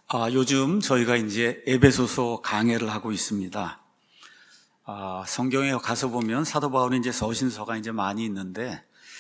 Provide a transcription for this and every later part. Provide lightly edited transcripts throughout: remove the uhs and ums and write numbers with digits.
요즘 저희가 이제 에베소서 강해를 하고 있습니다. 성경에 가서 보면 사도 바울이 이제 서신서가 이제 많이 있는데,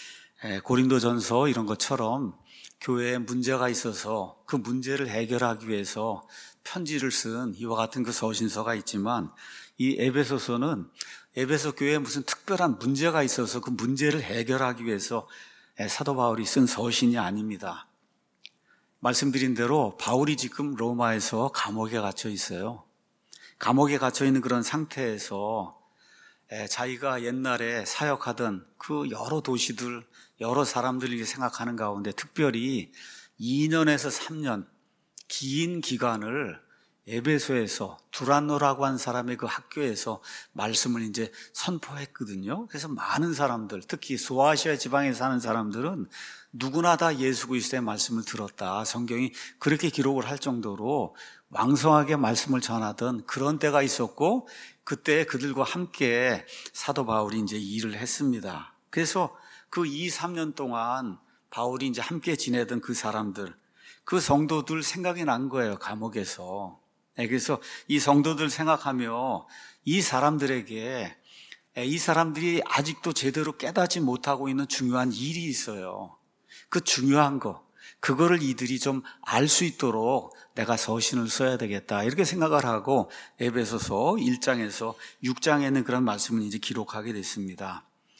고린도전서 이런 것처럼 교회에 문제가 있어서 그 문제를 해결하기 위해서 편지를 쓴 이와 같은 그 서신서가 있지만, 이 에베소서는 에베소 교회에 무슨 특별한 문제가 있어서 그 문제를 해결하기 위해서 사도 바울이 쓴 서신이 아닙니다. 말씀드린 대로 바울이 지금 로마에서 감옥에 갇혀 있어요. 감옥에 갇혀 있는 그런 상태에서 자기가 옛날에 사역하던 그 여러 도시들, 여러 사람들이 생각하는 가운데 특별히 2년에서 3년 긴 기간을 에베소에서 두란노라고 한 사람의 그 학교에서 말씀을 이제 선포했거든요. 그래서 많은 사람들, 특히 소아시아 지방에 사는 사람들은 누구나 다 예수 그리스도의 말씀을 들었다. 성경이 그렇게 기록을 할 정도로 왕성하게 말씀을 전하던 그런 때가 있었고, 그때 그들과 함께 사도 바울이 이제 일을 했습니다. 그래서 그 2, 3년 동안 바울이 이제 함께 지내던 그 사람들, 그 성도들 생각이 난 거예요, 감옥에서. 그래서 이 성도들 생각하며 이 사람들에게, 이 사람들이 아직도 제대로 깨닫지 못하고 있는 중요한 일이 있어요. 그 중요한 거, 그거를 이들이 좀 알 수 있도록 내가 서신을 써야 되겠다, 이렇게 생각을 하고 에베소서 1장에서 6장에는 그런 말씀을 이제 기록하게 됐습니다.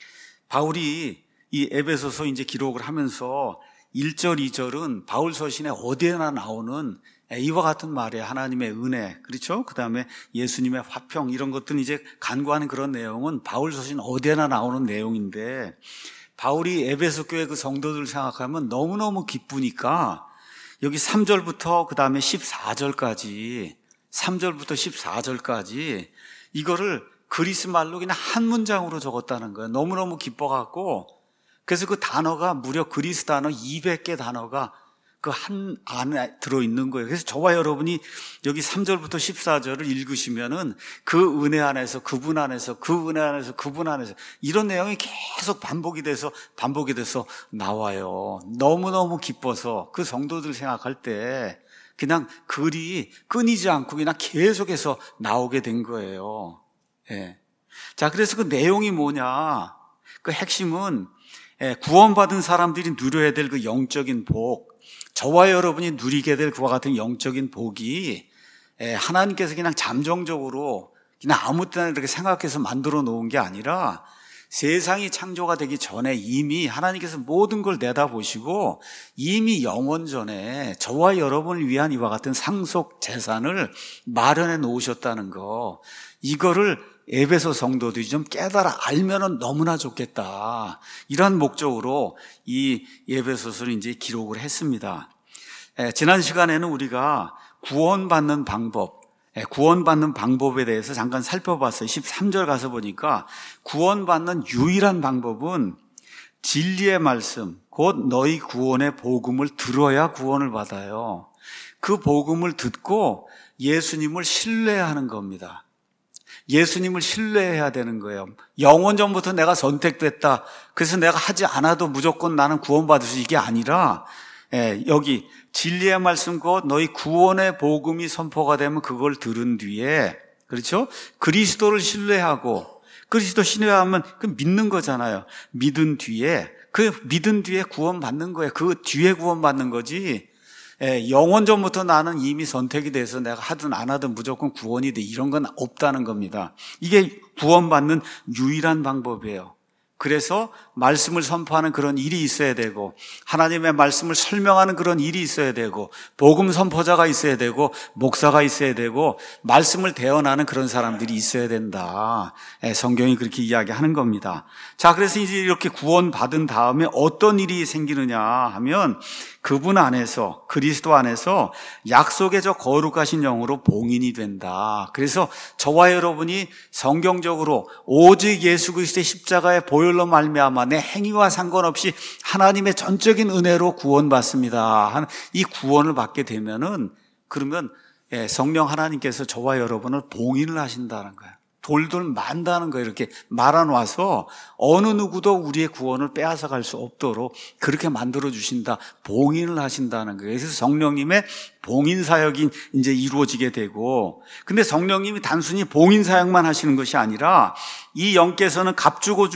바울이 이 에베소서 이제 기록을 하면서 1절, 2절은 바울 서신에 어디에나 나오는 이와 같은 말에 하나님의 은혜, 그렇죠? 그 다음에 예수님의 화평, 이런 것들은 이제 간구하는 그런 내용은 바울 서신 어디에나 나오는 내용인데, 바울이 에베소 교회 그 성도들을 생각하면 너무너무 기쁘니까 여기 3절부터 그 다음에 14절까지, 3절부터 14절까지 이거를 그리스 말로 그냥 한 문장으로 적었다는 거예요. 너무너무 기뻐갖고, 그래서 그 단어가 무려 그리스 단어 200개 단어가 그 한 안에 들어있는 거예요. 그래서 저와 여러분이 여기 3절부터 14절을 읽으시면은 그 은혜 안에서, 그분 안에서, 그 은혜 안에서, 그분 안에서 이런 내용이 계속 반복이 돼서 나와요. 너무너무 기뻐서 그 성도들 생각할 때 그냥 글이 끊이지 않고 그냥 계속해서 나오게 된 거예요. 예. 자, 그래서 그 내용이 뭐냐? 그 핵심은 구원받은 사람들이 누려야 될 그 영적인 복, 저와 여러분이 누리게 될 그와 같은 영적인 복이 하나님께서 그냥 잠정적으로 그냥 아무 때나 이렇게 생각해서 만들어 놓은 게 아니라 세상이 창조가 되기 전에 이미 하나님께서 모든 걸 내다보시고 이미 영원 전에 저와 여러분을 위한 이와 같은 상속 재산을 마련해 놓으셨다는 거, 이거를 에베소 성도들이 좀 깨달아 알면은 너무나 좋겠다, 이런 목적으로 이 에베소서를 이제 기록을 했습니다. 지난 시간에는 우리가 구원받는 방법에 대해서 잠깐 살펴봤어요. 13절 가서 보니까 구원받는 유일한 방법은 진리의 말씀, 곧 너희 구원의 복음을 들어야 구원을 받아요. 그 복음을 듣고 예수님을 신뢰하는 겁니다. 예수님을 신뢰해야 되는 거예요. 영원 전부터 내가 선택됐다, 그래서 내가 하지 않아도 무조건 나는 구원받을 수, 이게 아니라 여기 진리의 말씀 곧 너희 구원의 복음이 선포가 되면 그걸 들은 뒤에, 그렇죠? 그리스도를 신뢰하고, 그리스도 신뢰하면 그 믿는 거잖아요. 믿은 뒤에 구원받는 거예요. 그 뒤에 구원받는 거지, 영원 전부터 나는 이미 선택이 돼서 내가 하든 안 하든 무조건 구원이 돼, 이런 건 없다는 겁니다. 이게 구원받는 유일한 방법이에요. 그래서 말씀을 선포하는 그런 일이 있어야 되고, 하나님의 말씀을 설명하는 그런 일이 있어야 되고, 복음 선포자가 있어야 되고, 목사가 있어야 되고, 말씀을 대언하는 그런 사람들이 있어야 된다. 성경이 그렇게 이야기하는 겁니다. 자, 그래서 이제 이렇게 구원받은 다음에 어떤 일이 생기느냐 하면, 그분 안에서, 그리스도 안에서 약속의 저 거룩하신 영으로 봉인이 된다. 그래서 저와 여러분이 성경적으로 오직 예수 그리스도의 십자가의 보혈로 말미암아 내 행위와 상관없이 하나님의 전적인 은혜로 구원받습니다 하는 이 구원을 받게 되면은, 그러면 성령 하나님께서 저와 여러분을 봉인을 하신다는 거예요. 돌돌 만다는 거예요. 이렇게 말아놔서 어느 누구도 우리의 구원을 빼앗아 갈 수 없도록 그렇게 만들어 주신다. 봉인을 하신다는 거예요. 그래서 성령님의 봉인 사역이 이제 이루어지게 되고, 근데 성령님이 단순히 봉인 사역만 하시는 것이 아니라 이 영께서는 값주고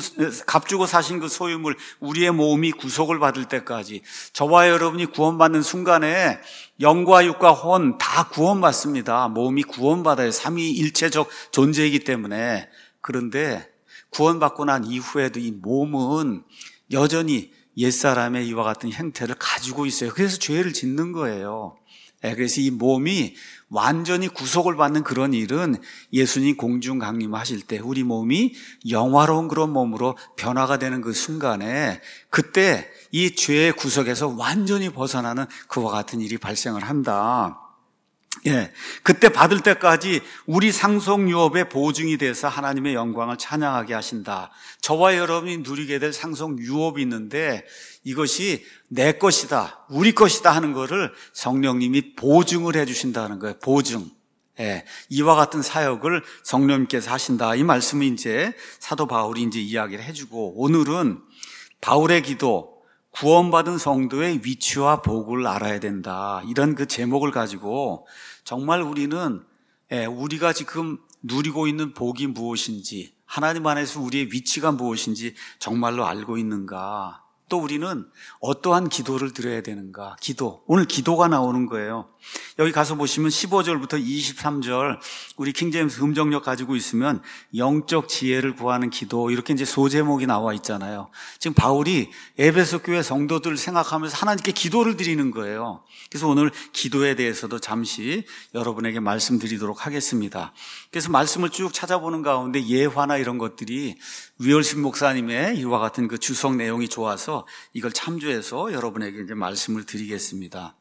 사신 그 소유물, 우리의 몸이 구속을 받을 때까지, 저와 여러분이 구원받는 순간에 영과 육과 혼 다 구원받습니다. 몸이 구원받아요. 삼위일체적 존재이기 때문에. 그런데 구원받고 난 이후에도 이 몸은 여전히 옛사람의 이와 같은 형태를 가지고 있어요. 그래서 죄를 짓는 거예요. 그래서 이 몸이 완전히 구속을 받는 그런 일은 예수님 공중 강림하실 때 우리 몸이 영화로운 그런 몸으로 변화가 되는 그 순간에, 그때 이 죄의 구속에서 완전히 벗어나는 그와 같은 일이 발생을 한다. 그때 받을 때까지 우리 상속 유업의 보증이 돼서 하나님의 영광을 찬양하게 하신다. 저와 여러분이 누리게 될 상속 유업이 있는데 이것이 내 것이다, 우리 것이다 하는 거를 성령님이 보증을 해 주신다는 거예요. 보증. 이와 같은 사역을 성령님께서 하신다. 이 말씀을 이제 사도 바울이 이제 이야기를 해주고, 오늘은 바울의 기도, 구원받은 성도의 위치와 복을 알아야 된다. 이런 그 제목을 가지고 정말 우리는 우리가 지금 누리고 있는 복이 무엇인지, 하나님 안에서 우리의 위치가 무엇인지 정말로 알고 있는가? 또 우리는 어떠한 기도를 드려야 되는가? 기도. 오늘 기도가 나오는 거예요. 여기 가서 보시면 15절부터 23절, 우리 킹제임스 음정력 가지고 있으면 영적 지혜를 구하는 기도, 이렇게 이제 소제목이 나와 있잖아요. 지금 바울이 에베소 교회 성도들을 생각하면서 하나님께 기도를 드리는 거예요. 그래서 오늘 기도에 대해서도 잠시 여러분에게 말씀드리도록 하겠습니다. 그래서 말씀을 쭉 찾아보는 가운데 예화나 이런 것들이 위얼신 목사님의 이와 같은 그 주석 내용이 좋아서 이걸 참조해서 여러분에게 이제 말씀을 드리겠습니다.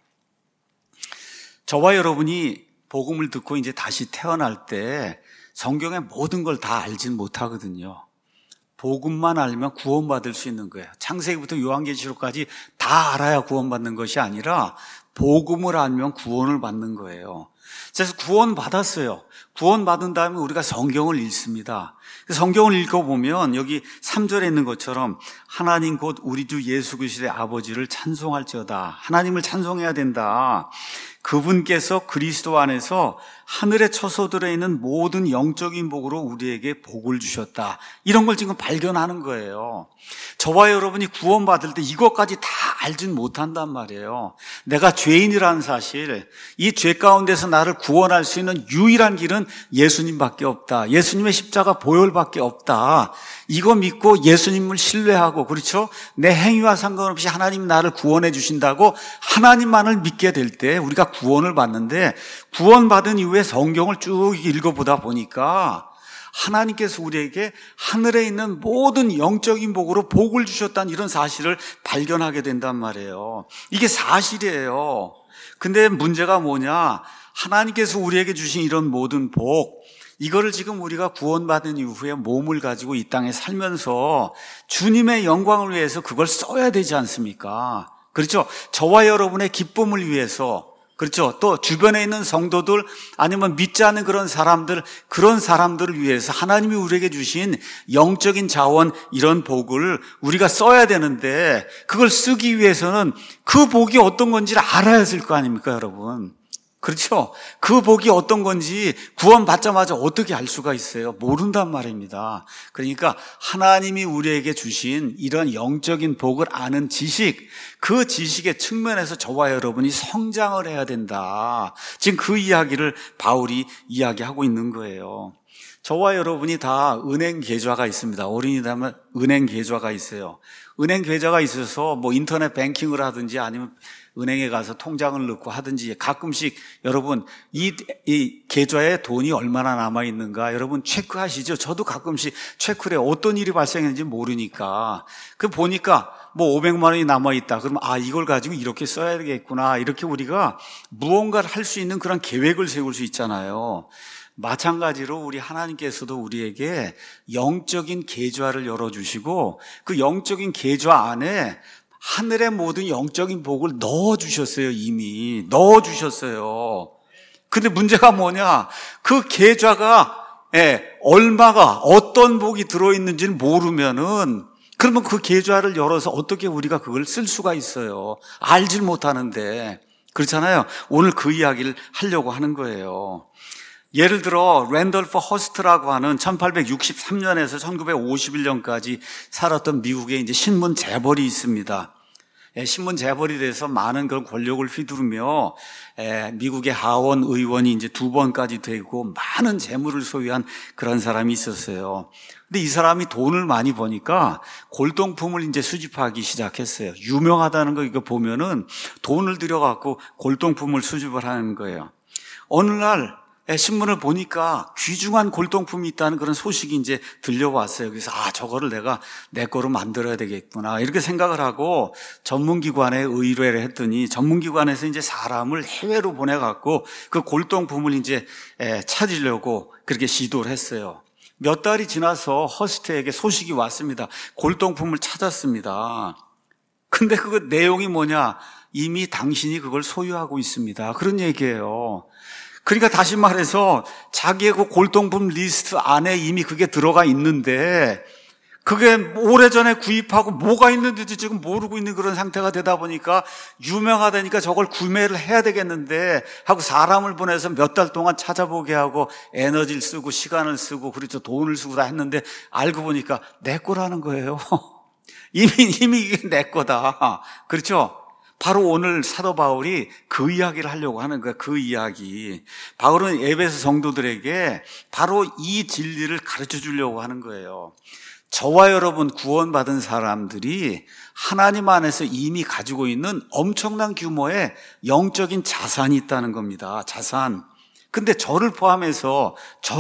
저와 여러분이 복음을 듣고 이제 다시 태어날 때 성경의 모든 걸 다 알진 못하거든요. 복음만 알면 구원받을 수 있는 거예요. 창세기부터 요한계시록까지 다 알아야 구원받는 것이 아니라 복음을 알면 구원을 받는 거예요. 그래서 구원받았어요. 구원받은 다음에 우리가 성경을 읽습니다. 성경을 읽어보면 여기 3절에 있는 것처럼 하나님 곧 우리 주 예수 그리스도의 아버지를 찬송할지어다. 하나님을 찬송해야 된다. 그분께서 그리스도 안에서 하늘의 처소들에 있는 모든 영적인 복으로 우리에게 복을 주셨다. 이런 걸 지금 발견하는 거예요. 저와 여러분이 구원받을 때 이것까지 다 알진 못한단 말이에요. 내가 죄인이라는 사실, 이 죄 가운데서 나를 구원할 수 있는 유일한 길은 예수님밖에 없다. 예수님의 십자가 보혈밖에 없다. 이거 믿고 예수님을 신뢰하고, 그렇죠? 내 행위와 상관없이 하나님이 나를 구원해 주신다고 하나님만을 믿게 될 때 우리가 구원을 받는데, 구원받은 이후에 성경을 쭉 읽어보다 보니까 하나님께서 우리에게 하늘에 있는 모든 영적인 복으로 복을 주셨다는 이런 사실을 발견하게 된단 말이에요. 이게 사실이에요. 근데 문제가 뭐냐? 하나님께서 우리에게 주신 이런 모든 복, 이거를 지금 우리가 구원받은 이후에 몸을 가지고 이 땅에 살면서 주님의 영광을 위해서 그걸 써야 되지 않습니까? 그렇죠? 저와 여러분의 기쁨을 위해서, 그렇죠? 또 주변에 있는 성도들 아니면 믿지 않는 그런 사람들을 위해서 하나님이 우리에게 주신 영적인 자원, 이런 복을 우리가 써야 되는데, 그걸 쓰기 위해서는 그 복이 어떤 건지를 알아야 될 거 아닙니까, 여러분? 그렇죠? 그 복이 어떤 건지 구원받자마자 어떻게 알 수가 있어요? 모른단 말입니다. 그러니까 하나님이 우리에게 주신 이런 영적인 복을 아는 지식, 그 지식의 측면에서 저와 여러분이 성장을 해야 된다. 지금 그 이야기를 바울이 이야기하고 있는 거예요. 저와 여러분이 다 은행 계좌가 있습니다. 어린이라면 은행 계좌가 있어요. 은행 계좌가 있어서 뭐 인터넷 뱅킹을 하든지 아니면 은행에 가서 통장을 넣고 하든지 가끔씩 여러분 이 계좌에 돈이 얼마나 남아 있는가 여러분 체크하시죠? 저도 가끔씩 체크를 해요. 어떤 일이 발생했는지 모르니까. 그 보니까 뭐 500만 원이 남아 있다. 그러면 이걸 가지고 이렇게 써야 되겠구나. 이렇게 우리가 무언가를 할 수 있는 그런 계획을 세울 수 있잖아요. 마찬가지로 우리 하나님께서도 우리에게 영적인 계좌를 열어주시고 그 영적인 계좌 안에 하늘의 모든 영적인 복을 넣어주셨어요. 이미 넣어주셨어요. 근데 문제가 뭐냐? 그 계좌가 얼마가 어떤 복이 들어있는지를 모르면은 그러면 그 계좌를 열어서 어떻게 우리가 그걸 쓸 수가 있어요. 알질 못하는데. 그렇잖아요. 오늘 그 이야기를 하려고 하는 거예요. 예를 들어 랜돌프 허스트라고 하는 1863년에서 1951년까지 살았던 미국의 이제 신문 재벌이 있습니다. 신문 재벌이 돼서 많은 그런 권력을 휘두르며 미국의 하원 의원이 이제 2번까지 되고 많은 재물을 소유한 그런 사람이 있었어요. 근데 이 사람이 돈을 많이 버니까 골동품을 이제 수집하기 시작했어요. 유명하다는 거 이거 보면은 돈을 들여갖고 골동품을 수집을 하는 거예요. 어느 날 신문을 보니까 귀중한 골동품이 있다는 그런 소식이 이제 들려왔어요. 그래서 저거를 내가 내 거로 만들어야 되겠구나 이렇게 생각을 하고 전문기관에 의뢰를 했더니 전문기관에서 이제 사람을 해외로 보내갖고 그 골동품을 이제 찾으려고 그렇게 시도를 했어요. 몇 달이 지나서 허스트에게 소식이 왔습니다. 골동품을 찾았습니다. 근데 그 내용이 뭐냐? 이미 당신이 그걸 소유하고 있습니다. 그런 얘기예요. 그러니까 다시 말해서 자기의 그 골동품 리스트 안에 이미 그게 들어가 있는데 그게 오래전에 구입하고 뭐가 있는지도 지금 모르고 있는 그런 상태가 되다 보니까 유명하다니까 저걸 구매를 해야 되겠는데 하고 사람을 보내서 몇 달 동안 찾아보게 하고 에너지를 쓰고 시간을 쓰고 그렇죠. 돈을 쓰고 다 했는데 알고 보니까 내 거라는 거예요. 이미 이게 내 거다. 그렇죠? 바로 오늘 사도 바울이 그 이야기를 하려고 하는 거예요. 그 이야기. 바울은 에베소 성도들에게 바로 이 진리를 가르쳐 주려고 하는 거예요. 저와 여러분 구원받은 사람들이 하나님 안에서 이미 가지고 있는 엄청난 규모의 영적인 자산이 있다는 겁니다. 자산. 근데 저를 포함해서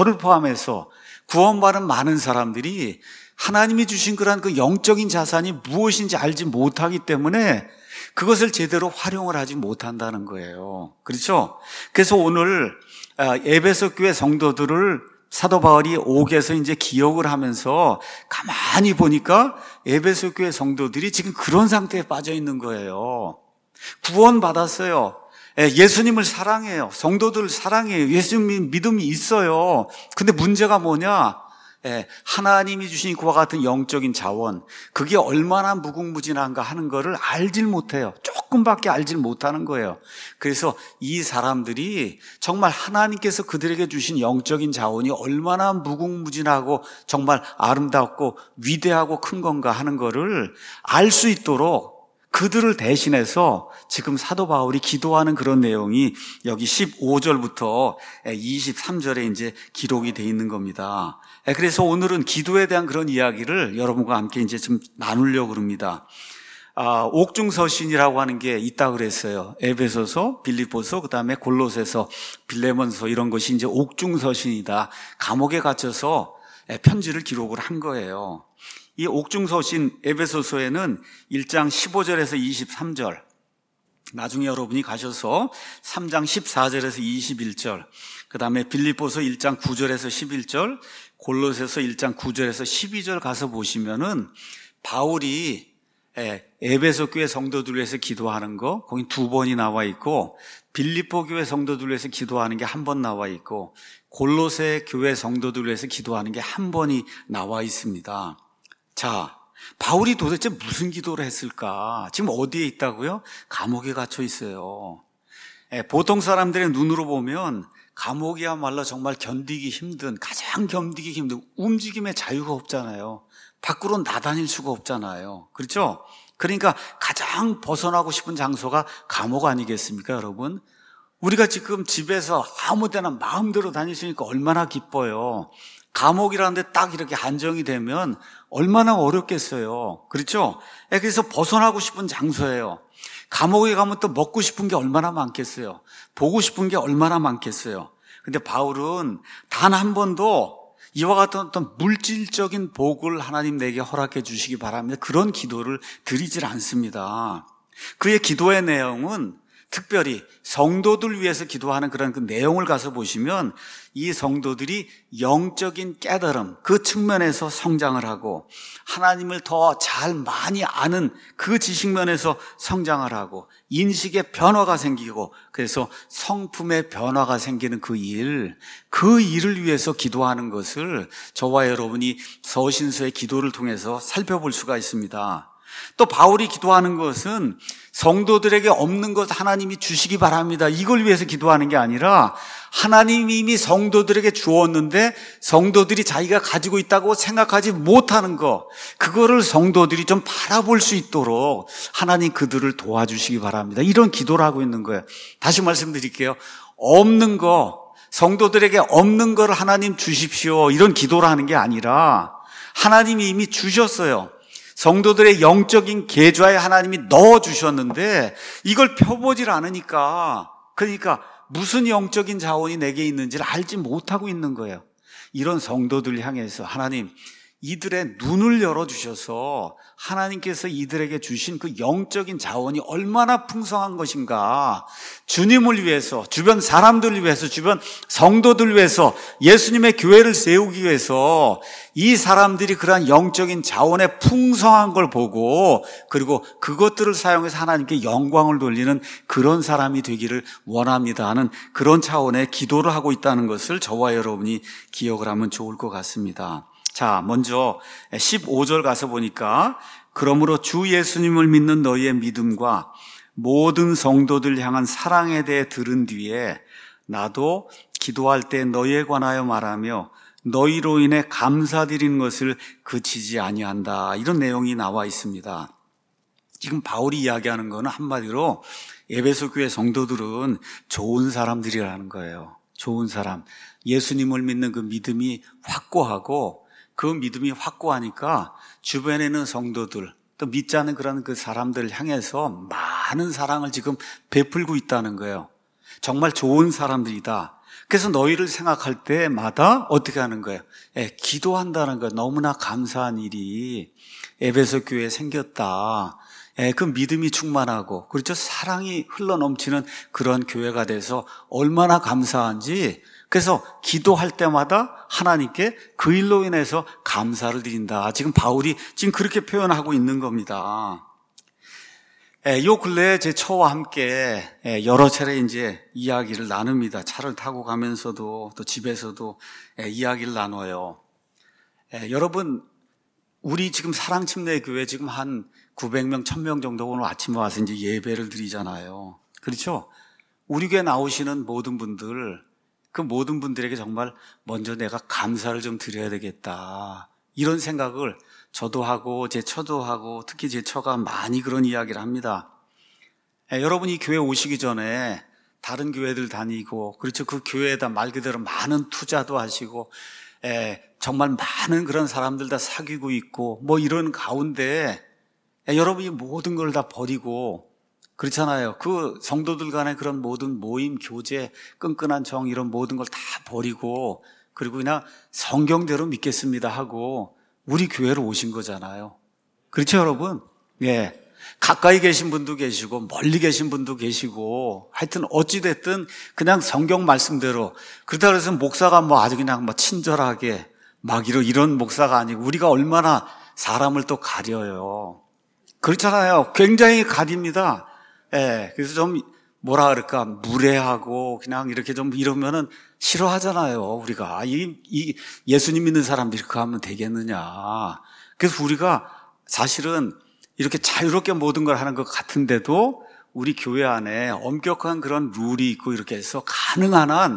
구원받은 많은 사람들이 하나님이 주신 그런 그 영적인 자산이 무엇인지 알지 못하기 때문에 그것을 제대로 활용을 하지 못한다는 거예요. 그렇죠? 그래서 오늘 에베소 교회 성도들을 사도 바울이 옥에서 이제 기억을 하면서 가만히 보니까 에베소 교회 성도들이 지금 그런 상태에 빠져 있는 거예요. 구원받았어요. 예수님을 사랑해요. 성도들을 사랑해요. 예수님 믿음이 있어요. 근데 문제가 뭐냐? 하나님이 주신 그와 같은 영적인 자원, 그게 얼마나 무궁무진한가 하는 거를 알질 못해요. 조금밖에 알질 못하는 거예요. 그래서 이 사람들이 정말 하나님께서 그들에게 주신 영적인 자원이 얼마나 무궁무진하고 정말 아름답고 위대하고 큰 건가 하는 거를 알 수 있도록 그들을 대신해서 지금 사도 바울이 기도하는 그런 내용이 여기 15절부터 23절에 이제 기록이 되어 있는 겁니다. 그래서 오늘은 기도에 대한 그런 이야기를 여러분과 함께 이제 좀 나누려고 합니다. 옥중서신이라고 하는 게 있다 그랬어요. 에베소서, 빌립보서, 그다음에 골로새서, 빌레몬서 이런 것이 이제 옥중서신이다. 감옥에 갇혀서 편지를 기록을 한 거예요. 이 옥중서신 에베소서에는 1장 15절에서 23절, 나중에 여러분이 가셔서 3장 14절에서 21절, 그 다음에 빌립보서 1장 9절에서 11절, 골로새서 1장 9절에서 12절 가서 보시면은 바울이 에베소 교회 성도들 위해서 기도하는 거 거기 2번이 나와 있고, 빌립보 교회 성도들 위해서 기도하는 게 1번 나와 있고, 골로새 교회 성도들 위해서 기도하는 게 1번이 나와 있습니다. 자, 바울이 도대체 무슨 기도를 했을까? 지금 어디에 있다고요? 감옥에 갇혀 있어요. 보통 사람들의 눈으로 보면 감옥이야말로 정말 가장 견디기 힘든 움직임의 자유가 없잖아요. 밖으로 나다닐 수가 없잖아요. 그렇죠? 그러니까 가장 벗어나고 싶은 장소가 감옥 아니겠습니까, 여러분? 우리가 지금 집에서 아무 데나 마음대로 다닐 수 있으니까 얼마나 기뻐요. 감옥이라는 데 딱 이렇게 한정이 되면 얼마나 어렵겠어요. 그렇죠? 그래서 벗어나고 싶은 장소예요. 감옥에 가면 또 먹고 싶은 게 얼마나 많겠어요. 보고 싶은 게 얼마나 많겠어요. 근데 바울은 단 한 번도 이와 같은 어떤 물질적인 복을 하나님 내게 허락해 주시기 바랍니다. 그런 기도를 드리질 않습니다. 그의 기도의 내용은 특별히 성도들 위해서 기도하는 그런 그 내용을 가서 보시면 이 성도들이 영적인 깨달음, 그 측면에서 성장을 하고 하나님을 더 잘 많이 아는 그 지식면에서 성장을 하고 인식의 변화가 생기고 그래서 성품의 변화가 생기는 그 일을 위해서 기도하는 것을 저와 여러분이 서신서의 기도를 통해서 살펴볼 수가 있습니다. 또 바울이 기도하는 것은 성도들에게 없는 것 하나님이 주시기 바랍니다. 이걸 위해서 기도하는 게 아니라 하나님이 이미 성도들에게 주었는데 성도들이 자기가 가지고 있다고 생각하지 못하는 거, 그거를 성도들이 좀 바라볼 수 있도록 하나님 그들을 도와주시기 바랍니다. 이런 기도를 하고 있는 거예요. 다시 말씀드릴게요. 없는 거, 성도들에게 없는 걸 하나님 주십시오, 이런 기도를 하는 게 아니라 하나님이 이미 주셨어요. 성도들의 영적인 계좌에 하나님이 넣어주셨는데 이걸 펴보질 않으니까, 그러니까 무슨 영적인 자원이 내게 있는지를 알지 못하고 있는 거예요. 이런 성도들 향해서 하나님, 이들의 눈을 열어주셔서 하나님께서 이들에게 주신 그 영적인 자원이 얼마나 풍성한 것인가, 주님을 위해서, 주변 사람들을 위해서, 주변 성도들 위해서, 예수님의 교회를 세우기 위해서 이 사람들이 그러한 영적인 자원의 풍성한 걸 보고 그리고 그것들을 사용해서 하나님께 영광을 돌리는 그런 사람이 되기를 원합니다 하는 그런 차원의 기도를 하고 있다는 것을 저와 여러분이 기억을 하면 좋을 것 같습니다. 자, 먼저 15절 가서 보니까 그러므로 주 예수님을 믿는 너희의 믿음과 모든 성도들 향한 사랑에 대해 들은 뒤에 나도 기도할 때 너희에 관하여 말하며 너희로 인해 감사드리는 것을 그치지 아니한다. 이런 내용이 나와 있습니다. 지금 바울이 이야기하는 거는 한마디로 에베소 교회 성도들은 좋은 사람들이라는 거예요. 좋은 사람. 예수님을 믿는 그 믿음이 확고하고 그 믿음이 확고하니까 주변에 있는 성도들, 또 믿지 않는 그런 그 사람들을 향해서 많은 사랑을 지금 베풀고 있다는 거예요. 정말 좋은 사람들이다. 그래서 너희를 생각할 때마다 어떻게 하는 거예요? 기도한다는 거예요. 너무나 감사한 일이 에베소 교회에 생겼다. 그 믿음이 충만하고, 그렇죠? 사랑이 흘러넘치는 그런 교회가 돼서 얼마나 감사한지, 그래서 기도할 때마다 하나님께 그 일로 인해서 감사를 드린다. 지금 바울이 지금 그렇게 표현하고 있는 겁니다. 요 근래에 제 처와 함께 여러 차례 이제 이야기를 나눕니다. 차를 타고 가면서도 또 집에서도 이야기를 나눠요. 여러분, 우리 지금 사랑침례교회 지금 한 900명, 1000명 정도 오늘 아침에 와서 이제 예배를 드리잖아요. 그렇죠? 우리 교회 나오시는 모든 분들, 그 모든 분들에게 정말 먼저 내가 감사를 좀 드려야 되겠다. 이런 생각을 저도 하고 제 처도 하고 특히 제 처가 많이 그런 이야기를 합니다. 여러분이 교회 오시기 전에 다른 교회들 다니고, 그렇죠? 그 교회에다 말 그대로 많은 투자도 하시고, 정말 많은 그런 사람들 다 사귀고 있고 뭐 이런 가운데 여러분이 모든 걸 다 버리고, 그렇잖아요. 그 성도들 간의 그런 모든 모임, 교제, 끈끈한 정 이런 모든 걸 다 버리고 그리고 그냥 성경대로 믿겠습니다 하고 우리 교회로 오신 거잖아요. 그렇죠, 여러분? 예. 가까이 계신 분도 계시고 멀리 계신 분도 계시고 하여튼 어찌됐든 그냥 성경 말씀대로, 그렇다고 해서 목사가 뭐 아주 그냥 뭐 친절하게 막 이런 목사가 아니고 우리가 얼마나 사람을 또 가려요. 그렇잖아요. 굉장히 가립니다. 예, 그래서 좀 뭐라 그럴까, 무례하고 그냥 이렇게 좀 이러면은 싫어하잖아요. 우리가 이 예수님 믿는 사람들이 그렇게 하면 되겠느냐. 그래서 우리가 사실은 이렇게 자유롭게 모든 걸 하는 것 같은데도 우리 교회 안에 엄격한 그런 룰이 있고 이렇게 해서 가능한 한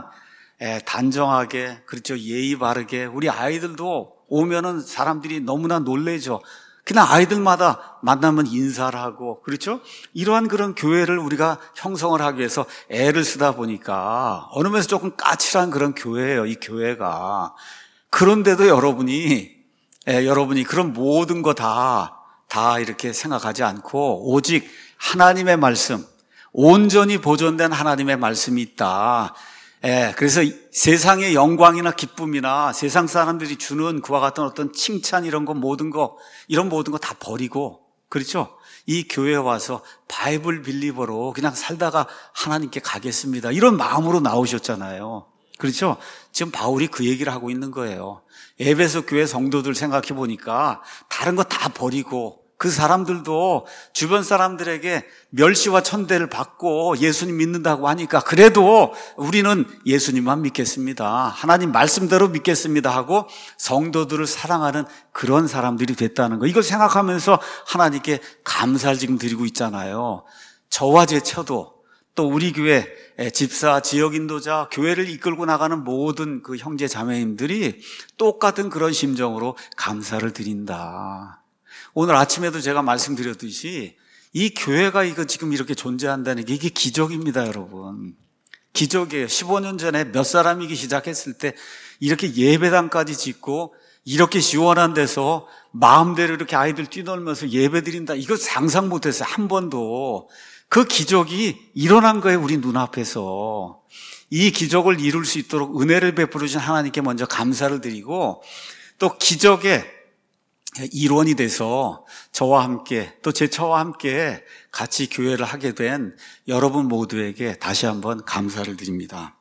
단정하게, 그렇죠, 예의 바르게, 우리 아이들도 오면은 사람들이 너무나 놀래죠. 그냥 아이들마다 만나면 인사를 하고, 그렇죠? 이러한 그런 교회를 우리가 형성을 하기 위해서 애를 쓰다 보니까 어느 면에서 조금 까칠한 그런 교회예요, 이 교회가. 그런데도 여러분이 그런 모든 거 다 이렇게 생각하지 않고 오직 하나님의 말씀, 온전히 보존된 하나님의 말씀이 있다. 그래서 세상의 영광이나 기쁨이나 세상 사람들이 주는 그와 같은 어떤 칭찬 이런 거 모든 거 다 버리고, 그렇죠? 이 교회에 와서 바이블 빌리버로 그냥 살다가 하나님께 가겠습니다. 이런 마음으로 나오셨잖아요. 그렇죠? 지금 바울이 그 얘기를 하고 있는 거예요. 에베소 교회 성도들 생각해 보니까 다른 거 다 버리고 그 사람들도 주변 사람들에게 멸시와 천대를 받고 예수님 믿는다고 하니까 그래도 우리는 예수님만 믿겠습니다. 하나님 말씀대로 믿겠습니다 하고 성도들을 사랑하는 그런 사람들이 됐다는 거. 이걸 생각하면서 하나님께 감사를 지금 드리고 있잖아요. 저와 제 처도 또 우리 교회 집사, 지역 인도자, 교회를 이끌고 나가는 모든 그 형제 자매님들이 똑같은 그런 심정으로 감사를 드린다. 오늘 아침에도 제가 말씀드렸듯이 이 교회가 이거 지금 이렇게 존재한다는 게 이게 기적입니다, 여러분. 기적이에요. 15년 전에 몇 사람이기 시작했을 때 이렇게 예배당까지 짓고 이렇게 시원한 데서 마음대로 이렇게 아이들 뛰놀면서 예배 드린다. 이거 상상 못했어요. 한 번도. 그 기적이 일어난 거예요, 우리 눈앞에서. 이 기적을 이룰 수 있도록 은혜를 베풀어 주신 하나님께 먼저 감사를 드리고 또 기적의 일원이 돼서 저와 함께 또 제 처와 함께 같이 교회를 하게 된 여러분 모두에게 다시 한번 감사를 드립니다.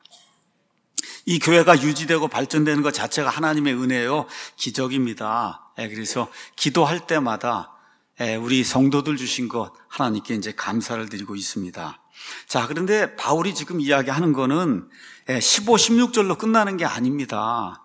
이 교회가 유지되고 발전되는 것 자체가 하나님의 은혜요, 기적입니다. 그래서 기도할 때마다 우리 성도들 주신 것 하나님께 이제 감사를 드리고 있습니다. 자, 그런데 바울이 지금 이야기하는 거는 15, 16절로 끝나는 게 아닙니다.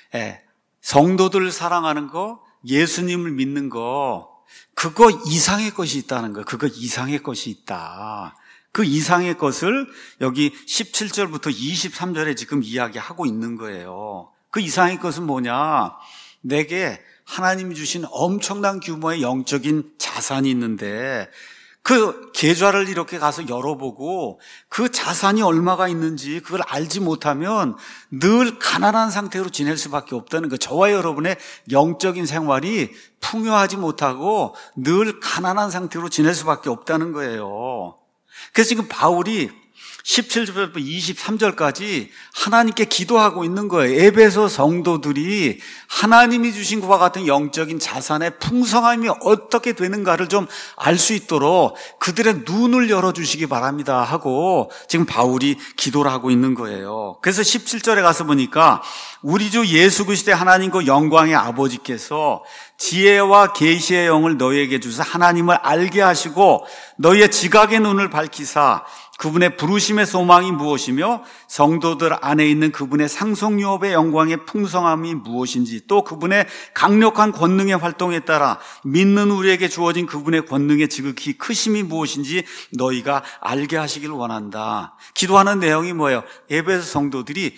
성도들 사랑하는 거, 예수님을 믿는 거, 그거 이상의 것이 있다는 거, 그거 이상의 것이 있다. 그 이상의 것을 여기 17절부터 23절에 지금 이야기하고 있는 거예요. 그 이상의 것은 뭐냐? 내게 하나님이 주신 엄청난 규모의 영적인 자산이 있는데 그 계좌를 이렇게 가서 열어보고 그 자산이 얼마가 있는지 그걸 알지 못하면 늘 가난한 상태로 지낼 수밖에 없다는 거. 저와 여러분의 영적인 생활이 풍요하지 못하고 늘 가난한 상태로 지낼 수밖에 없다는 거예요. 그래서 지금 바울이 17절부터 23절까지 하나님께 기도하고 있는 거예요. 에베소 성도들이 하나님이 주신 것과 같은 영적인 자산의 풍성함이 어떻게 되는가를 좀 알 수 있도록 그들의 눈을 열어주시기 바랍니다 하고 지금 바울이 기도를 하고 있는 거예요. 그래서 17절에 가서 보니까 우리 주 예수 그리스도의 하나님과 영광의 아버지께서 지혜와 계시의 영을 너희에게 주사 하나님을 알게 하시고 너희의 지각의 눈을 밝히사 그분의 부르심의 소망이 무엇이며 성도들 안에 있는 그분의 상속유업의 영광의 풍성함이 무엇인지 또 그분의 강력한 권능의 활동에 따라 믿는 우리에게 주어진 그분의 권능의 지극히 크심이 무엇인지 너희가 알게 하시길 원한다. 기도하는 내용이 뭐예요? 에베소 성도들이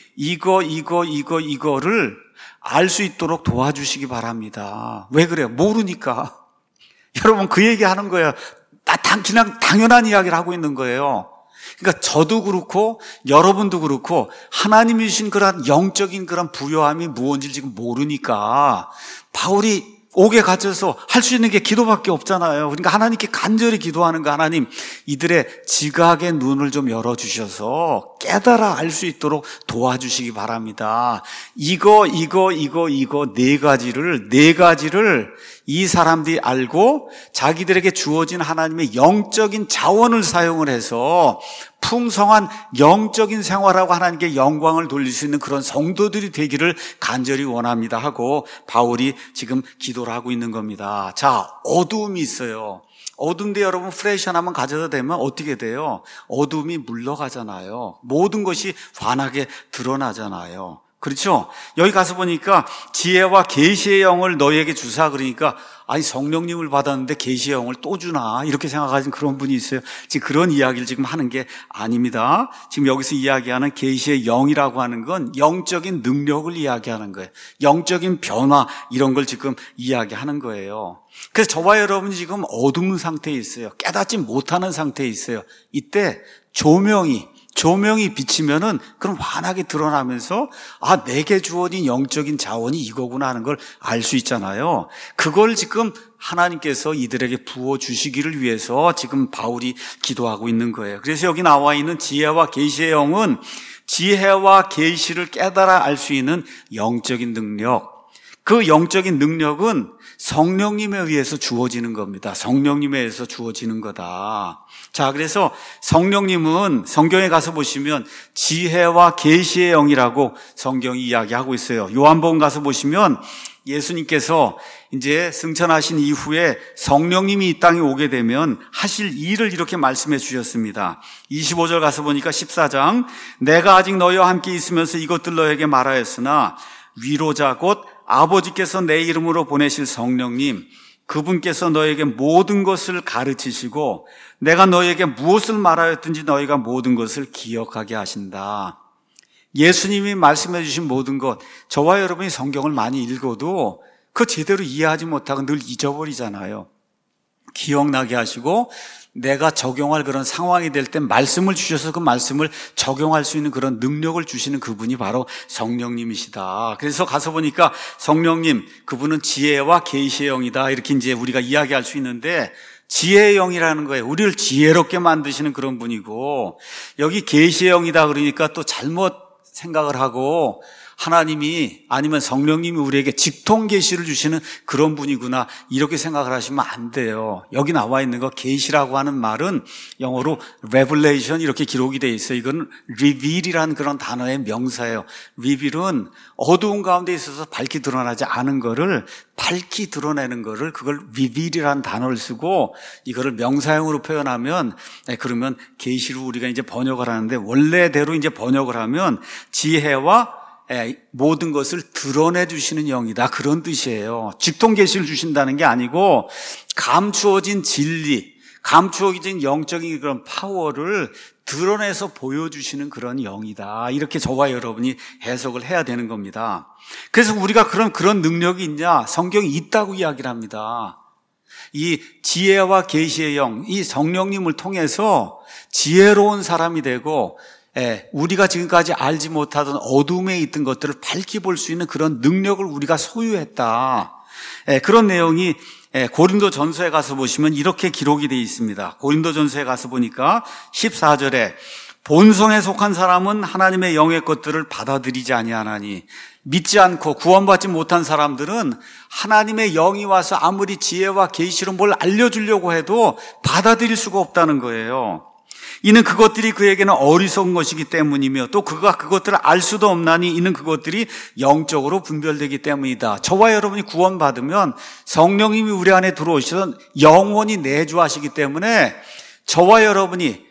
이거를 알 수 있도록 도와주시기 바랍니다. 왜 그래요? 모르니까. 여러분 그 얘기하는 거예요. 그냥 당연한 이야기를 하고 있는 거예요. 그러니까 저도 그렇고 여러분도 그렇고 하나님이 주신 그런 영적인 그런 부요함이 무엇인지 지금 모르니까 바울이 옥에 갇혀서 할 수 있는 게 기도밖에 없잖아요. 그러니까 하나님께 간절히 기도하는 거, 하나님 이들의 지각의 눈을 좀 열어주셔서 깨달아 알 수 있도록 도와주시기 바랍니다. 이거 네 가지를 이 사람들이 알고 자기들에게 주어진 하나님의 영적인 자원을 사용을 해서 풍성한 영적인 생활하고 하나님께 영광을 돌릴 수 있는 그런 성도들이 되기를 간절히 원합니다 하고 바울이 지금 기도를 하고 있는 겁니다. 자, 어두움이 있어요. 어두운데 여러분 플래시 하나만 가져다 대면 어떻게 돼요? 어두움이 물러가잖아요. 모든 것이 환하게 드러나잖아요. 그렇죠? 여기 가서 보니까 지혜와 계시의 영을 너희에게 주사 그러니까 아니 성령님을 받았는데 계시의 영을 또 주나 이렇게 생각하시는 그런 분이 있어요. 지금 그런 이야기를 지금 하는 게 아닙니다. 지금 여기서 이야기하는 계시의 영이라고 하는 건 영적인 능력을 이야기하는 거예요. 영적인 변화 이런 걸 지금 이야기하는 거예요. 그래서 저와 여러분이 지금 어두운 상태에 있어요. 깨닫지 못하는 상태에 있어요. 이때 조명이 비치면은 그럼 환하게 드러나면서 아, 내게 주어진 영적인 자원이 이거구나 하는 걸 알 수 있잖아요. 그걸 지금 하나님께서 이들에게 부어주시기를 위해서 지금 바울이 기도하고 있는 거예요. 그래서 여기 나와 있는 지혜와 계시의 영은 지혜와 계시를 깨달아 알 수 있는 영적인 능력, 그 영적인 능력은 성령님에 의해서 주어지는 겁니다. 성령님에 의해서 주어지는 거다. 자, 그래서 성령님은 성경에 가서 보시면 지혜와 계시의 영이라고 성경이 이야기하고 있어요. 요한복음 가서 보시면 예수님께서 이제 승천하신 이후에 성령님이 이 땅에 오게 되면 하실 일을 이렇게 말씀해 주셨습니다. 25절 가서 보니까 14장, 내가 아직 너희와 함께 있으면서 이것들 너에게 말하였으나 위로자 곧 아버지께서 내 이름으로 보내실 성령님, 그분께서 너에게 모든 것을 가르치시고 내가 너에게 무엇을 말하였든지 너희가 모든 것을 기억하게 하신다. 예수님이 말씀해 주신 모든 것, 저와 여러분이 성경을 많이 읽어도 그거 제대로 이해하지 못하고 늘 잊어버리잖아요. 기억나게 하시고 내가 적용할 그런 상황이 될 때 말씀을 주셔서 그 말씀을 적용할 수 있는 그런 능력을 주시는 그분이 바로 성령님이시다. 그래서 가서 보니까 성령님, 그분은 지혜와 계시의 영이다. 이렇게 이제 우리가 이야기할 수 있는데 지혜의 영이라는 거예요. 우리를 지혜롭게 만드시는 그런 분이고, 여기 계시의 영이다 그러니까 또 잘못 생각을 하고 하나님이 아니면 성령님이 우리에게 직통 계시를 주시는 그런 분이구나 이렇게 생각을 하시면 안 돼요. 여기 나와 있는 거 계시라고 하는 말은 영어로 revelation 이렇게 기록이 돼 있어요. 이건 reveal이라는 그런 단어의 명사예요. reveal은 어두운 가운데 있어서 밝히 드러나지 않은 거를 밝히 드러내는 거를 그걸 reveal이라는 단어를 쓰고 이거를 명사형으로 표현하면 그러면 계시로 우리가 이제 번역을 하는데 원래대로 이제 번역을 하면 지혜와 모든 것을 드러내 주시는 영이다. 그런 뜻이에요. 직통 계시를 주신다는 게 아니고 감추어진 진리, 감추어진 영적인 그런 파워를 드러내서 보여주시는 그런 영이다. 이렇게 저와 여러분이 해석을 해야 되는 겁니다. 그래서 우리가 그런 능력이 있냐? 성경이 있다고 이야기를 합니다. 이 지혜와 계시의 영, 이 성령님을 통해서 지혜로운 사람이 되고 우리가 지금까지 알지 못하던 어둠에 있던 것들을 밝히 볼 수 있는 그런 능력을 우리가 소유했다. 그런 내용이 고린도 전서에 가서 보시면 이렇게 기록이 되어 있습니다. 고린도 전서에 가서 보니까 14절에 본성에 속한 사람은 하나님의 영의 것들을 받아들이지 아니하나니 믿지 않고 구원받지 못한 사람들은 하나님의 영이 와서 아무리 지혜와 계시로 뭘 알려주려고 해도 받아들일 수가 없다는 거예요. 이는 그것들이 그에게는 어리석은 것이기 때문이며 또 그가 그것들을 알 수도 없나니 이는 그것들이 영적으로 분별되기 때문이다. 저와 여러분이 구원받으면 성령님이 우리 안에 들어오시던 영원히 내주하시기 때문에 저와 여러분이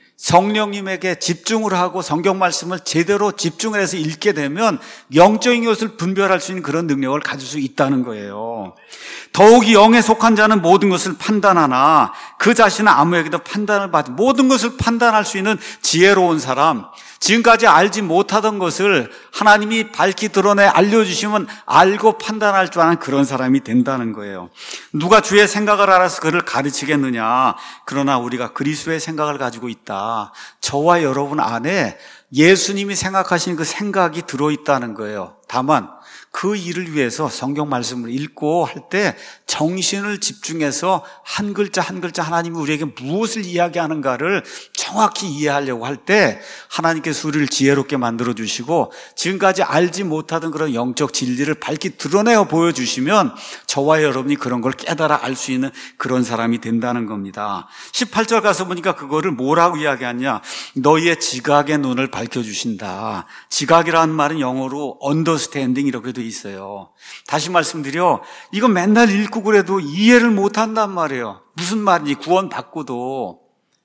성령님에게 집중을 하고 성경 말씀을 제대로 집중해서 읽게 되면 영적인 것을 분별할 수 있는 그런 능력을 가질 수 있다는 거예요. 더욱이 영에 속한 자는 모든 것을 판단하나 그 자신은 아무에게도 판단을 받지 모든 것을 판단할 수 있는 지혜로운 사람, 지금까지 알지 못하던 것을 하나님이 밝히 드러내 알려주시면 알고 판단할 줄 아는 그런 사람이 된다는 거예요. 누가 주의 생각을 알아서 그를 가르치겠느냐. 그러나 우리가 그리스도의 생각을 가지고 있다. 저와 여러분 안에 예수님이 생각하신 그 생각이 들어있다는 거예요. 다만 그 일을 위해서 성경 말씀을 읽고 할 때 정신을 집중해서 한 글자 한 글자 하나님이 우리에게 무엇을 이야기하는가를 정확히 이해하려고 할 때 하나님께서 우리를 지혜롭게 만들어주시고 지금까지 알지 못하던 그런 영적 진리를 밝히 드러내어 보여주시면 저와 여러분이 그런 걸 깨달아 알 수 있는 그런 사람이 된다는 겁니다. 18절 가서 보니까 그거를 뭐라고 이야기하냐. 너희의 지각의 눈을 밝혀주신다. 지각이라는 말은 영어로 understanding 이렇게 돼 있어요. 다시 말씀드려 이거 맨날 읽고 그래도 이해를 못한단 말이에요. 무슨 말인지 구원받고도.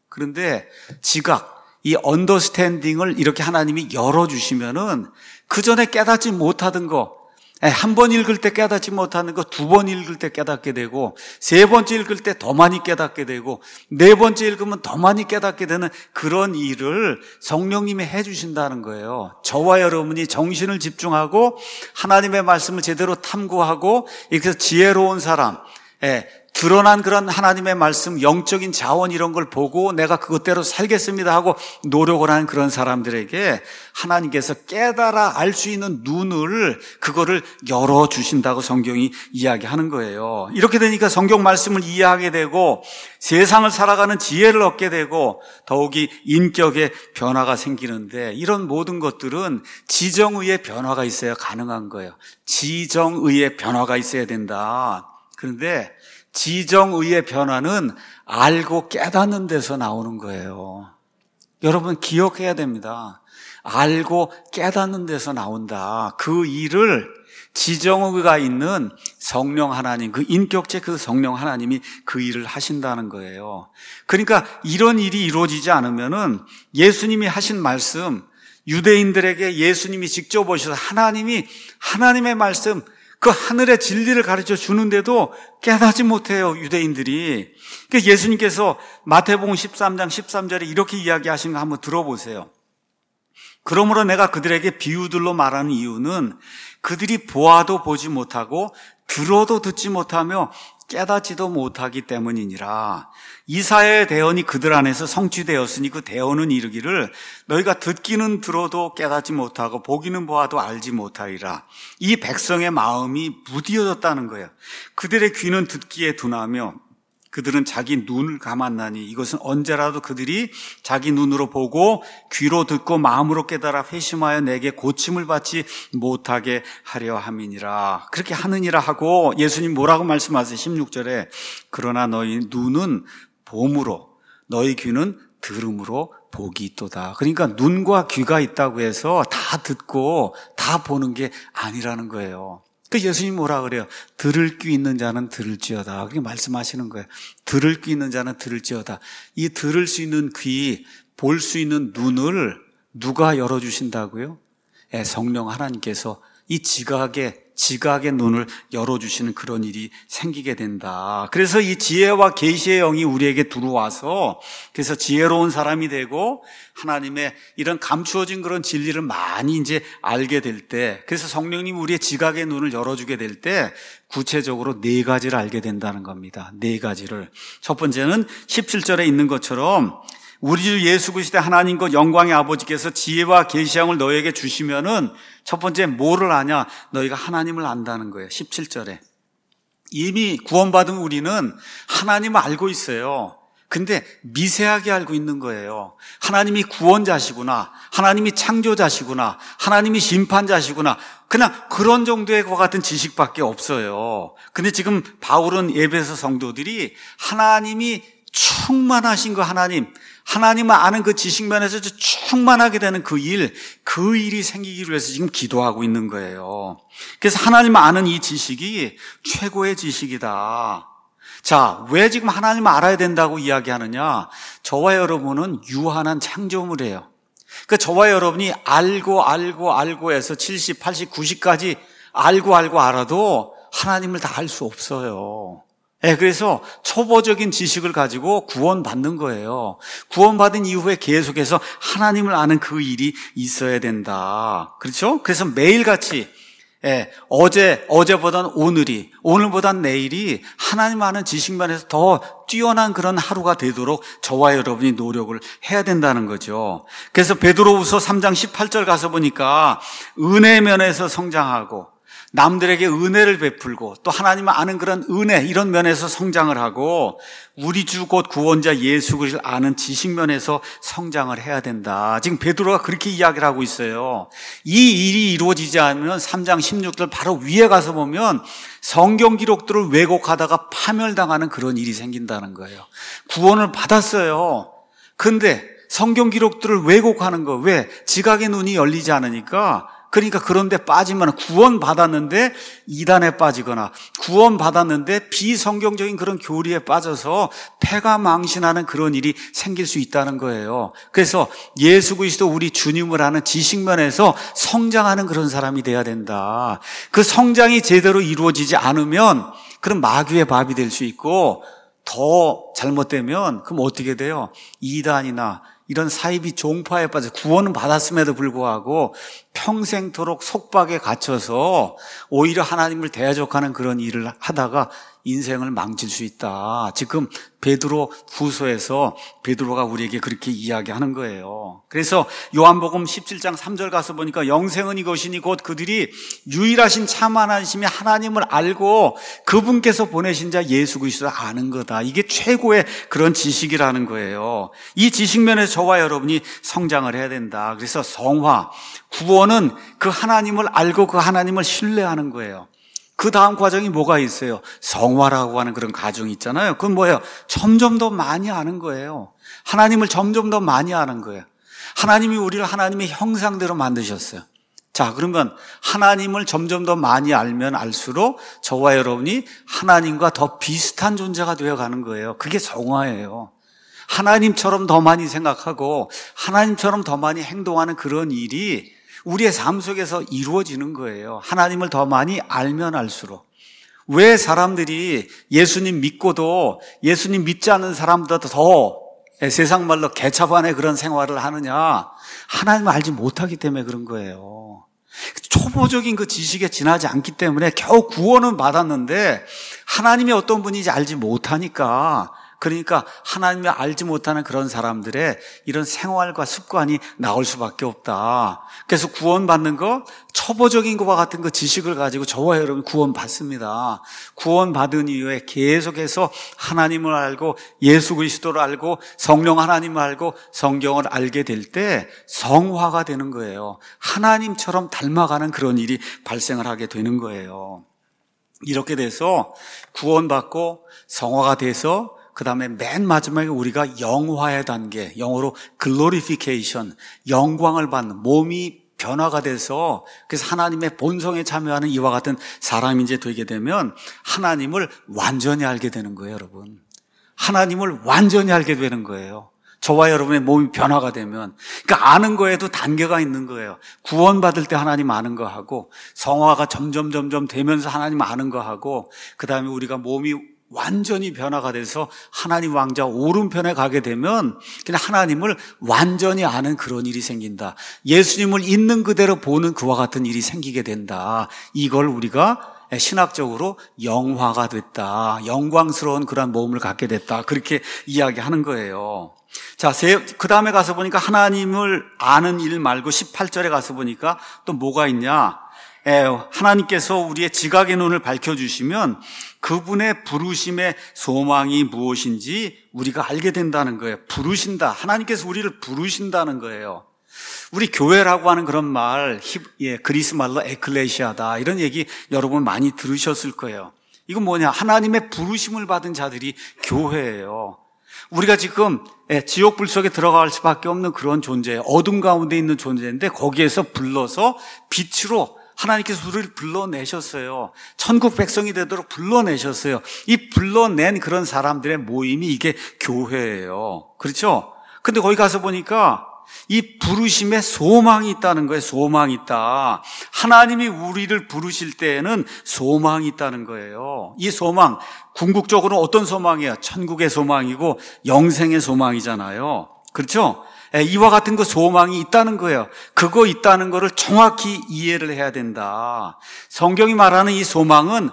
그런데 지각, 이 언더스탠딩을 이렇게 하나님이 열어주시면은 그 전에 깨닫지 못하던 거, 한 번 읽을 때 깨닫지 못하는 거 두 번 읽을 때 깨닫게 되고 세 번째 읽을 때 더 많이 깨닫게 되고 네 번째 읽으면 더 많이 깨닫게 되는 그런 일을 성령님이 해주신다는 거예요. 저와 여러분이 정신을 집중하고 하나님의 말씀을 제대로 탐구하고 이렇게 지혜로운 사람, 드러난 그런 하나님의 말씀, 영적인 자원 이런 걸 보고 내가 그것대로 살겠습니다 하고 노력을 하는 그런 사람들에게 하나님께서 깨달아 알 수 있는 눈을 그거를 열어주신다고 성경이 이야기하는 거예요. 이렇게 되니까 성경 말씀을 이해하게 되고 세상을 살아가는 지혜를 얻게 되고 더욱이 인격의 변화가 생기는데, 이런 모든 것들은 지정의의 변화가 있어야 가능한 거예요. 지정의의 변화가 있어야 된다. 그런데 지정의의 변화는 알고 깨닫는 데서 나오는 거예요. 여러분 기억해야 됩니다. 알고 깨닫는 데서 나온다. 그 일을 지정의가 있는 성령 하나님, 그 인격체 그 성령 하나님이 그 일을 하신다는 거예요. 그러니까 이런 일이 이루어지지 않으면은 예수님이 하신 말씀, 유대인들에게 예수님이 직접 오셔서 하나님의 말씀, 그 하늘의 진리를 가르쳐 주는데도 깨닫지 못해요, 유대인들이. 그러니까 예수님께서 마태복음 13장 13절에 이렇게 이야기하신 거 한번 들어보세요. 그러므로 내가 그들에게 비유들로 말하는 이유는 그들이 보아도 보지 못하고 들어도 듣지 못하며 깨닫지도 못하기 때문이니라. 이사야의 대언이 그들 안에서 성취되었으니 그 대언은 이르기를 너희가 듣기는 들어도 깨닫지 못하고 보기는 보아도 알지 못하리라. 이 백성의 마음이 무디어졌다는 거예요. 그들의 귀는 듣기에 둔하며 그들은 자기 눈을 감았나니 이것은 언제라도 그들이 자기 눈으로 보고 귀로 듣고 마음으로 깨달아 회심하여 내게 고침을 받지 못하게 하려 함이니라. 그렇게 하느니라 하고 예수님 뭐라고 말씀하세요? 16절에 그러나 너희 눈은 봄으로 너희 귀는 들음으로 복이 있도다. 그러니까 눈과 귀가 있다고 해서 다 듣고 다 보는 게 아니라는 거예요. 그 예수님 뭐라 그래요? 들을 귀 있는 자는 들을지어다. 그렇게 말씀하시는 거예요. 들을 귀 있는 자는 들을지어다. 이 들을 수 있는 귀, 볼 수 있는 눈을 누가 열어주신다고요? 성령 하나님께서 이 지각의 눈을 열어주시는 그런 일이 생기게 된다. 그래서 이 지혜와 계시의 영이 우리에게 들어와서 그래서 지혜로운 사람이 되고 하나님의 이런 감추어진 그런 진리를 많이 이제 알게 될 때, 그래서 성령님이 우리의 지각의 눈을 열어주게 될 때 구체적으로 4가지를 알게 된다는 겁니다. 4가지를. 첫 번째는 17절에 있는 것처럼 우리 주 예수 그리스도의 하나님과 영광의 아버지께서 지혜와 계시형을 너에게 주시면은 첫 번째 뭐를 아냐? 너희가 하나님을 안다는 거예요. 17절에. 이미 구원받은 우리는 하나님을 알고 있어요. 근데 미세하게 알고 있는 거예요. 하나님이 구원자시구나, 하나님이 창조자시구나, 하나님이 심판자시구나, 그냥 그런 정도의 것 같은 지식밖에 없어요. 근데 지금 바울은 에베소 성도들이 하나님이 충만하신 거, 하나님을 아는 그 지식면에서 충만하게 되는 그 일이 생기기 위해서 지금 기도하고 있는 거예요. 그래서 하나님을 아는 이 지식이 최고의 지식이다. 자, 왜 지금 하나님을 알아야 된다고 이야기하느냐? 저와 여러분은 유한한 창조물이에요. 그러니까 저와 여러분이 알고 해서 70, 80, 90까지 알고 알아도 하나님을 다 알 수 없어요. 그래서 초보적인 지식을 가지고 구원받는 거예요. 구원받은 이후에 계속해서 하나님을 아는 그 일이 있어야 된다. 그렇죠? 그래서 매일같이 어제보단 오늘보단 내일이 하나님 아는 지식면에서 더 뛰어난 그런 하루가 되도록 저와 여러분이 노력을 해야 된다는 거죠. 그래서 베드로후서 3장 18절 가서 보니까 은혜 면에서 성장하고 남들에게 은혜를 베풀고 또 하나님을 아는 그런 은혜 이런 면에서 성장을 하고 우리 주 곧 구원자 예수 그리스도를 아는 지식 면에서 성장을 해야 된다. 지금 베드로가 그렇게 이야기를 하고 있어요. 이 일이 이루어지지 않으면 3장 16절 바로 위에 가서 보면 성경 기록들을 왜곡하다가 파멸당하는 그런 일이 생긴다는 거예요. 구원을 받았어요. 근데 성경 기록들을 왜곡하는 거, 왜? 지각의 눈이 열리지 않으니까. 그러니까 그런데 빠지면 구원받았는데 이단에 빠지거나 구원받았는데 비성경적인 그런 교리에 빠져서 패가 망신하는 그런 일이 생길 수 있다는 거예요. 그래서 예수 그리스도 우리 주님을 아는 지식면에서 성장하는 그런 사람이 돼야 된다. 그 성장이 제대로 이루어지지 않으면 그럼 마귀의 밥이 될 수 있고 더 잘못되면 그럼 어떻게 돼요? 이단이나 이런 사이비 종파에 빠져 구원은 받았음에도 불구하고 평생토록 속박에 갇혀서 오히려 하나님을 대적하는 그런 일을 하다가 인생을 망칠 수 있다. 지금 베드로 후서에서 베드로가 우리에게 그렇게 이야기하는 거예요. 그래서 요한복음 17장 3절 가서 보니까 영생은 이것이니 곧 그들이 유일하신 참 하나님이 하나님을 알고 그분께서 보내신 자 예수 그리스도를 아는 거다. 이게 최고의 그런 지식이라는 거예요. 이 지식면에서 저와 여러분이 성장을 해야 된다. 그래서 성화, 구원은 그 하나님을 알고 그 하나님을 신뢰하는 거예요. 그 다음 과정이 뭐가 있어요? 성화라고 하는 그런 과정이 있잖아요. 그건 뭐예요? 점점 더 많이 아는 거예요. 하나님을 점점 더 많이 아는 거예요. 하나님이 우리를 하나님의 형상대로 만드셨어요. 자, 그러면 하나님을 점점 더 많이 알면 알수록 저와 여러분이 하나님과 더 비슷한 존재가 되어가는 거예요. 그게 성화예요. 하나님처럼 더 많이 생각하고 하나님처럼 더 많이 행동하는 그런 일이 우리의 삶 속에서 이루어지는 거예요. 하나님을 더 많이 알면 알수록. 왜 사람들이 예수님 믿고도 예수님 믿지 않는 사람보다 더 세상 말로 개차반의 그런 생활을 하느냐? 하나님을 알지 못하기 때문에 그런 거예요. 초보적인 그 지식에 지나지 않기 때문에 겨우 구원은 받았는데 하나님이 어떤 분인지 알지 못하니까, 그러니까 하나님을 알지 못하는 그런 사람들의 이런 생활과 습관이 나올 수밖에 없다. 그래서 구원받는 거, 초보적인 것과 같은 그 지식을 가지고 저와 여러분 구원받습니다. 구원받은 이후에 계속해서 하나님을 알고 예수 그리스도를 알고 성령 하나님을 알고 성경을 알게 될 때 성화가 되는 거예요. 하나님처럼 닮아가는 그런 일이 발생을 하게 되는 거예요. 이렇게 돼서 구원받고 성화가 돼서 그 다음에 맨 마지막에 우리가 영화의 단계, 영어로 glorification, 영광을 받는, 몸이 변화가 돼서 그래서 하나님의 본성에 참여하는 이와 같은 사람이 이제 되게 되면 하나님을 완전히 알게 되는 거예요, 여러분. 하나님을 완전히 알게 되는 거예요. 저와 여러분의 몸이 변화가 되면. 그러니까 아는 거에도 단계가 있는 거예요. 구원받을 때 하나님 아는 거 하고, 성화가 점점 되면서 하나님 아는 거 하고, 그 다음에 우리가 몸이 완전히 변화가 돼서 하나님 왕자 오른편에 가게 되면 그냥 하나님을 완전히 아는 그런 일이 생긴다. 예수님을 있는 그대로 보는 그와 같은 일이 생기게 된다. 이걸 우리가 신학적으로 영화가 됐다. 영광스러운 그런 몸을 갖게 됐다. 그렇게 이야기하는 거예요. 자, 그 다음에 가서 보니까 하나님을 아는 일 말고 18절에 가서 보니까 또 뭐가 있냐? 하나님께서 우리의 지각의 눈을 밝혀주시면 그분의 부르심의 소망이 무엇인지 우리가 알게 된다는 거예요. 부르신다. 하나님께서 우리를 부르신다는 거예요. 우리 교회라고 하는 그런 말, 그리스 말로 에클레시아다. 이런 얘기 여러분 많이 들으셨을 거예요. 이건 뭐냐? 하나님의 부르심을 받은 자들이 교회예요. 우리가 지금 지옥불 속에 들어갈 수밖에 없는 그런 존재예요. 어둠 가운데 있는 존재인데 거기에서 불러서 빛으로 하나님께서 우리를 불러내셨어요. 천국 백성이 되도록 불러내셨어요. 이 불러낸 그런 사람들의 모임이 이게 교회예요. 그렇죠? 근데 거기 가서 보니까 이 부르심에 소망이 있다는 거예요. 소망이 있다. 하나님이 우리를 부르실 때에는 소망이 있다는 거예요. 이 소망, 궁극적으로 어떤 소망이에요? 천국의 소망이고 영생의 소망이잖아요. 그렇죠? 이와 같은 그 소망이 있다는 거예요. 그거 있다는 거를 정확히 이해를 해야 된다. 성경이 말하는 이 소망은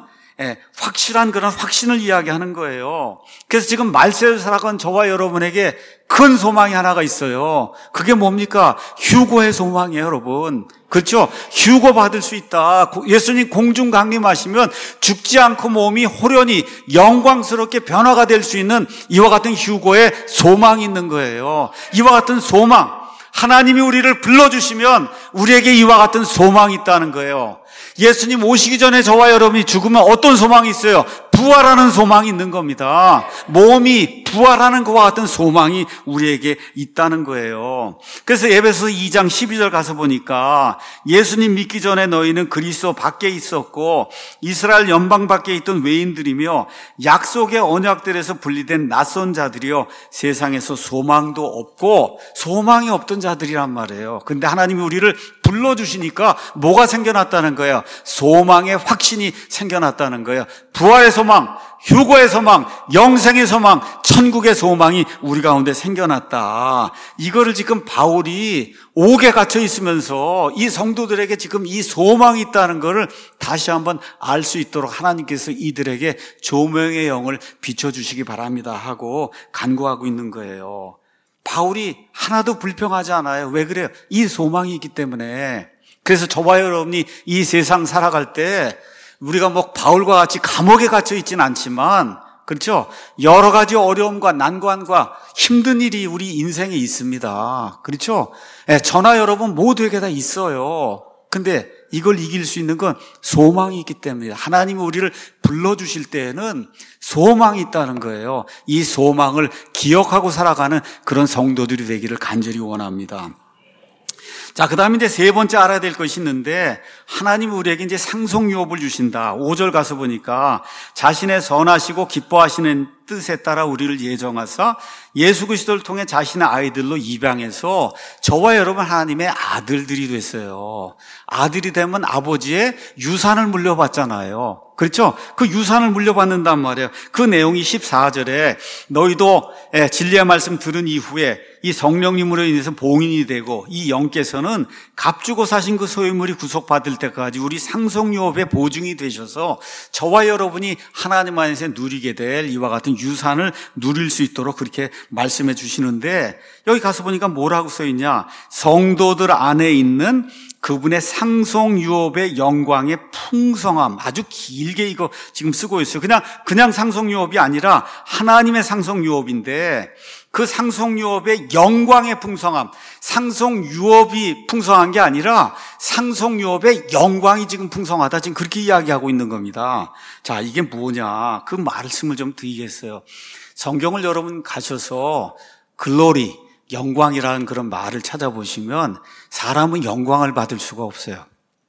확실한 그런 확신을 이야기하는 거예요. 그래서 지금 말세를 살아간 저와 여러분에게 큰 소망이 하나가 있어요. 그게 뭡니까? 휴거의 소망이에요, 여러분. 그렇죠? 휴거 받을 수 있다. 예수님 공중 강림하시면 죽지 않고 몸이 호련히 영광스럽게 변화가 될 수 있는 이와 같은 휴거의 소망이 있는 거예요. 이와 같은 소망, 하나님이 우리를 불러주시면 우리에게 이와 같은 소망이 있다는 거예요. 예수님 오시기 전에 저와 여러분이 죽으면 어떤 소망이 있어요? 부활하는 소망이 있는 겁니다. 몸이 부활하는 것과 같은 소망이 우리에게 있다는 거예요. 그래서 에베소 2장 12절 가서 보니까 예수님 믿기 전에 너희는 그리스도 밖에 있었고 이스라엘 연방 밖에 있던 외인들이며 약속의 언약들에서 분리된 낯선 자들이요 세상에서 소망도 없고 소망이 없던 자들이란 말이에요. 근데 하나님이 우리를 불러주시니까 뭐가 생겨났다는 거예요? 소망의 확신이 생겨났다는 거예요. 부활의 소망, 휴거의 소망, 영생의 소망, 천국의 소망이 우리 가운데 생겨났다. 이거를 지금 바울이 옥에 갇혀 있으면서 이 성도들에게 지금 이 소망이 있다는 것을 다시 한번 알 수 있도록 하나님께서 이들에게 조명의 영을 비춰주시기 바랍니다 하고 간구하고 있는 거예요. 바울이 하나도 불평하지 않아요. 왜 그래요? 이 소망이 있기 때문에. 그래서 저와 여러분이 이 세상 살아갈 때 우리가 뭐 바울과 같이 감옥에 갇혀 있지는 않지만, 그렇죠? 여러 가지 어려움과 난관과 힘든 일이 우리 인생에 있습니다. 그렇죠? 저나 여러분 모두에게 다 있어요. 근데 이걸 이길 수 있는 건 소망이 있기 때문에 하나님이 우리를 불러주실 때에는 소망이 있다는 거예요. 이 소망을 기억하고 살아가는 그런 성도들이 되기를 간절히 원합니다. 자, 그 다음에 이제 세 번째 알아야 될 것이 있는데, 하나님이 우리에게 이제 상속 유업을 주신다. 5절 가서 보니까 자신의 선하시고 기뻐하시는 뜻에 따라 우리를 예정하사 예수 그리스도를 통해 자신의 아이들로 입양해서 저와 여러분 하나님의 아들들이 됐어요. 아들이 되면 아버지의 유산을 물려받잖아요. 그렇죠? 그 유산을 물려받는단 말이에요. 그 내용이 14절에 너희도 진리의 말씀 들은 이후에 이 성령님으로 인해서 봉인이 되고 이 영께서는 값주고 사신 그 소유물이 구속받을 때까지 우리 상속유업의 보증이 되셔서 저와 여러분이 하나님 안에서 누리게 될 이와 같은 유산을 누릴 수 있도록 그렇게 말씀해 주시는데, 여기 가서 보니까 뭐라고 써 있냐? 성도들 안에 있는 그분의 상속유업의 영광의 풍성함. 아주 길게 이거 지금 쓰고 있어요. 그냥 상속유업이 아니라 하나님의 상속유업인데, 그 상속유업의 영광의 풍성함, 상속유업이 풍성한 게 아니라 상속유업의 영광이 지금 풍성하다, 지금 그렇게 이야기하고 있는 겁니다. 자, 이게 뭐냐? 그 말씀을 좀 드리겠어요. 성경을 여러분 가셔서 글로리, 영광이라는 그런 말을 찾아보시면 사람은 영광을 받을 수가 없어요.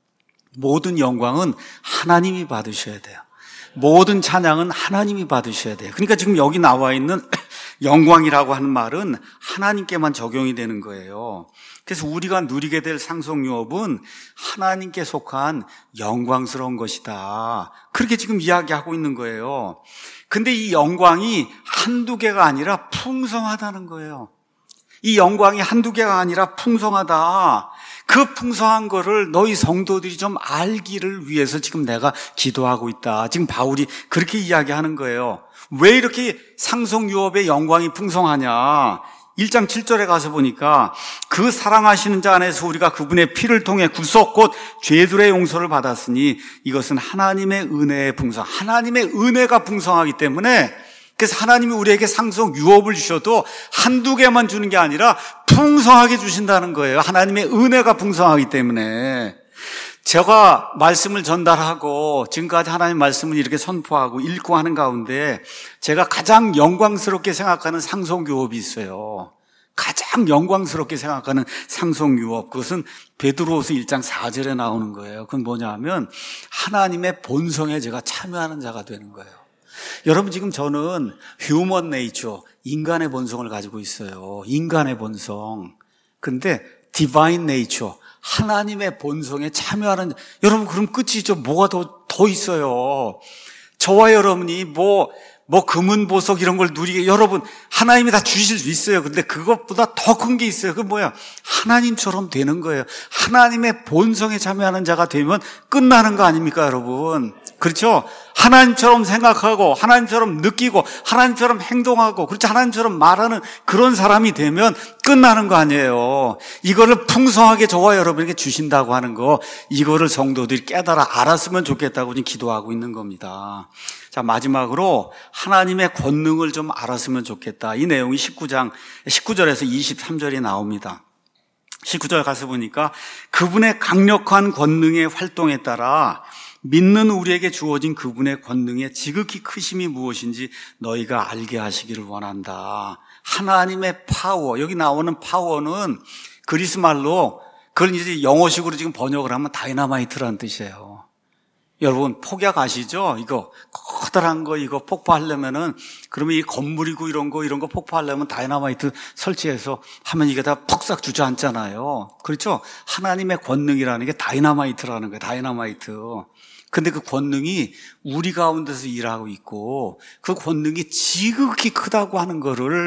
모든 영광은 하나님이 받으셔야 돼요. 모든 찬양은 하나님이 받으셔야 돼요. 그러니까 지금 여기 나와 있는 영광이라고 하는 말은 하나님께만 적용이 되는 거예요. 그래서 우리가 누리게 될 상속유업은 하나님께 속한 영광스러운 것이다. 그렇게 지금 이야기하고 있는 거예요. 근데 이 영광이 한두 개가 아니라 풍성하다는 거예요. 이 영광이 한두 개가 아니라 풍성하다. 그 풍성한 거를 너희 성도들이 좀 알기를 위해서 지금 내가 기도하고 있다. 지금 바울이 그렇게 이야기하는 거예요. 왜 이렇게 상속유업의 영광이 풍성하냐? 1장 7절에 가서 보니까 그 사랑하시는 자 안에서 우리가 그분의 피를 통해 구속 곧 죄들의 용서를 받았으니 이것은 하나님의 은혜의 풍성, 하나님의 은혜가 풍성하기 때문에, 그래서 하나님이 우리에게 상속 유업을 주셔도 한두 개만 주는 게 아니라 풍성하게 주신다는 거예요. 하나님의 은혜가 풍성하기 때문에. 제가 말씀을 전달하고 지금까지 하나님 말씀을 이렇게 선포하고 읽고 하는 가운데 제가 가장 영광스럽게 생각하는 상속 유업이 있어요. 가장 영광스럽게 생각하는 상속 유업, 그것은 베드로후서 1장 4절에 나오는 거예요. 그건 뭐냐 하면 하나님의 본성에 제가 참여하는 자가 되는 거예요. 여러분, 지금 저는 휴먼 네이처, 인간의 본성을 가지고 있어요. 인간의 본성. 근데 디바인 네이처, 하나님의 본성에 참여하는, 여러분, 그럼 끝이죠. 뭐가 더 있어요. 저와 여러분이 뭐 금은 보석 이런 걸 누리게, 여러분, 하나님이 다 주실 수 있어요. 근데 그것보다 더 큰 게 있어요. 그게 뭐야? 하나님처럼 되는 거예요. 하나님의 본성에 참여하는 자가 되면 끝나는 거 아닙니까, 여러분? 그렇죠? 하나님처럼 생각하고 하나님처럼 느끼고 하나님처럼 행동하고, 그렇죠? 하나님처럼 말하는 그런 사람이 되면 끝나는 거 아니에요. 이거를 풍성하게 저와 여러분에게 주신다고 하는 거, 이거를 성도들이 깨달아 알았으면 좋겠다고 지금 기도하고 있는 겁니다. 자, 마지막으로 하나님의 권능을 좀 알았으면 좋겠다. 이 내용이 19절에서 23절에 나옵니다. 19절 가서 보니까 그분의 강력한 권능의 활동에 따라 믿는 우리에게 주어진 그분의 권능의 지극히 크심이 무엇인지 너희가 알게 하시기를 원한다. 하나님의 파워, 여기 나오는 파워는 그리스 말로, 그걸 이제 영어식으로 지금 번역을 하면 다이너마이트라는 뜻이에요. 여러분, 폭약 아시죠? 이거 커다란 거 이거 폭파하려면은, 그러면 이 건물이고 이런 거 폭파하려면 다이너마이트 설치해서 하면 이게 다 퍽싹 주저앉잖아요. 그렇죠? 하나님의 권능이라는 게 다이너마이트라는 거예요. 다이너마이트. 근데 그 권능이 우리 가운데서 일하고 있고 그 권능이 지극히 크다고 하는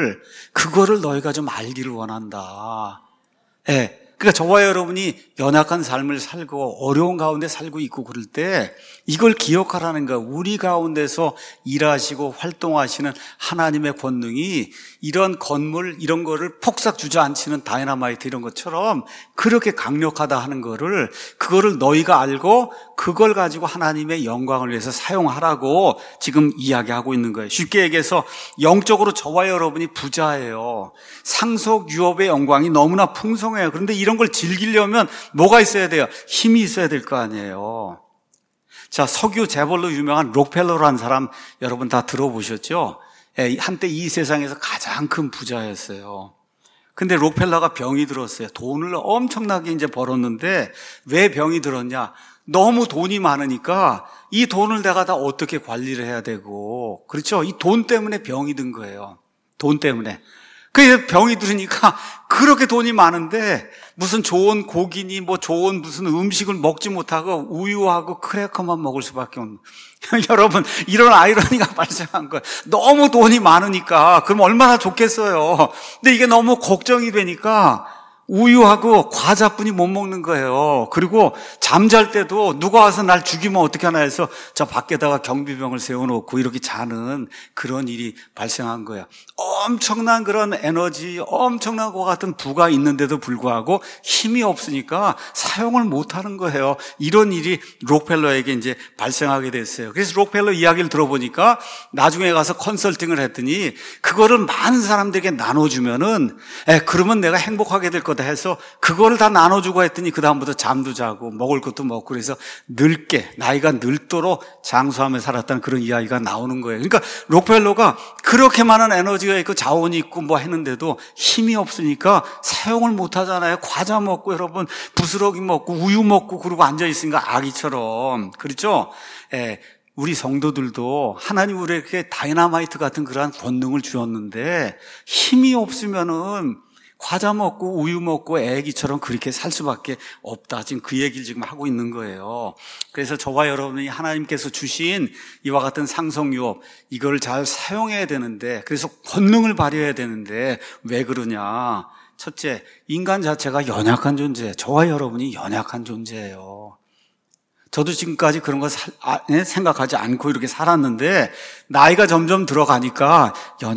그거를 너희가 좀 알기를 원한다. 예. 그러니까 저와 여러분이 연약한 삶을 살고 어려운 가운데 살고 있고 그럴 때 이걸 기억하라는 거야. 우리 가운데서 일하시고 활동하시는 하나님의 권능이 이런 건물 이런 거를 폭삭 주저앉히는 다이너마이트 이런 것처럼 그렇게 강력하다 하는 그거를 너희가 알고 그걸 가지고 하나님의 영광을 위해서 사용하라고 지금 이야기하고 있는 거예요. 쉽게 얘기해서 영적으로 저와 여러분이 부자예요. 상속 유업의 영광이 너무나 풍성해요. 그런데 이런 걸 즐기려면 뭐가 있어야 돼요? 힘이 있어야 될 거 아니에요. 자, 석유 재벌로 유명한 록펠러라는 사람 여러분 다 들어보셨죠? 한때 이 세상에서 가장 큰 부자였어요. 근데 록펠러가 병이 들었어요. 돈을 엄청나게 이제 벌었는데 왜 병이 들었냐? 너무 돈이 많으니까 이 돈을 내가 다 어떻게 관리를 해야 되고, 그렇죠? 이 돈 때문에 병이 든 거예요. 돈 때문에. 그 병이 들으니까 그렇게 돈이 많은데 무슨 좋은 고기니 뭐 좋은 무슨 음식을 먹지 못하고 우유하고 크래커만 먹을 수밖에 없는. 여러분, 이런 아이러니가 발생한 거예요. 너무 돈이 많으니까 그럼 얼마나 좋겠어요. 근데 이게 너무 걱정이 되니까 우유하고 과자뿐이 못 먹는 거예요. 그리고 잠잘 때도 누가 와서 날 죽이면 어떻게 하나 해서 저 밖에다가 경비병을 세워놓고 이렇게 자는 그런 일이 발생한 거예요. 엄청난 그런 에너지, 엄청난 것 같은 부가 있는데도 불구하고 힘이 없으니까 사용을 못하는 거예요. 이런 일이 록펠러에게 이제 발생하게 됐어요. 그래서 록펠러 이야기를 들어보니까 나중에 가서 컨설팅을 했더니 그거를 많은 사람들에게 나눠주면은 그러면 내가 행복하게 될 거다 해서 그거를 다 나눠주고 했더니 그 다음부터 잠도 자고 먹을 것도 먹고 그래서 나이가 늙도록 장수하며 살았다는 그런 이야기가 나오는 거예요. 그러니까 록펠러가 그렇게 많은 에너지가 있고 자원이 있고 뭐 했는데도 힘이 없으니까 사용을 못 하잖아요. 과자 먹고 여러분 부스러기 먹고 우유 먹고 그러고 앉아 있으니까 아기처럼. 그렇죠? 우리 성도들도 하나님 우리에게 다이너마이트 같은 그러한 권능을 주었는데 힘이 없으면은 과자 먹고 우유 먹고 애기처럼 그렇게 살 수밖에 없다. 지금 그 얘기를 지금 하고 있는 거예요. 그래서 저와 여러분이 하나님께서 주신 이와 같은 상속유업 이걸 잘 사용해야 되는데, 그래서 권능을 발휘해야 되는데 왜 그러냐? 첫째, 인간 자체가 연약한 존재예요. 저와 여러분이 연약한 존재예요. 저도 지금까지 그런 거 생각하지 않고 이렇게 살았는데 나이가 점점 들어가니까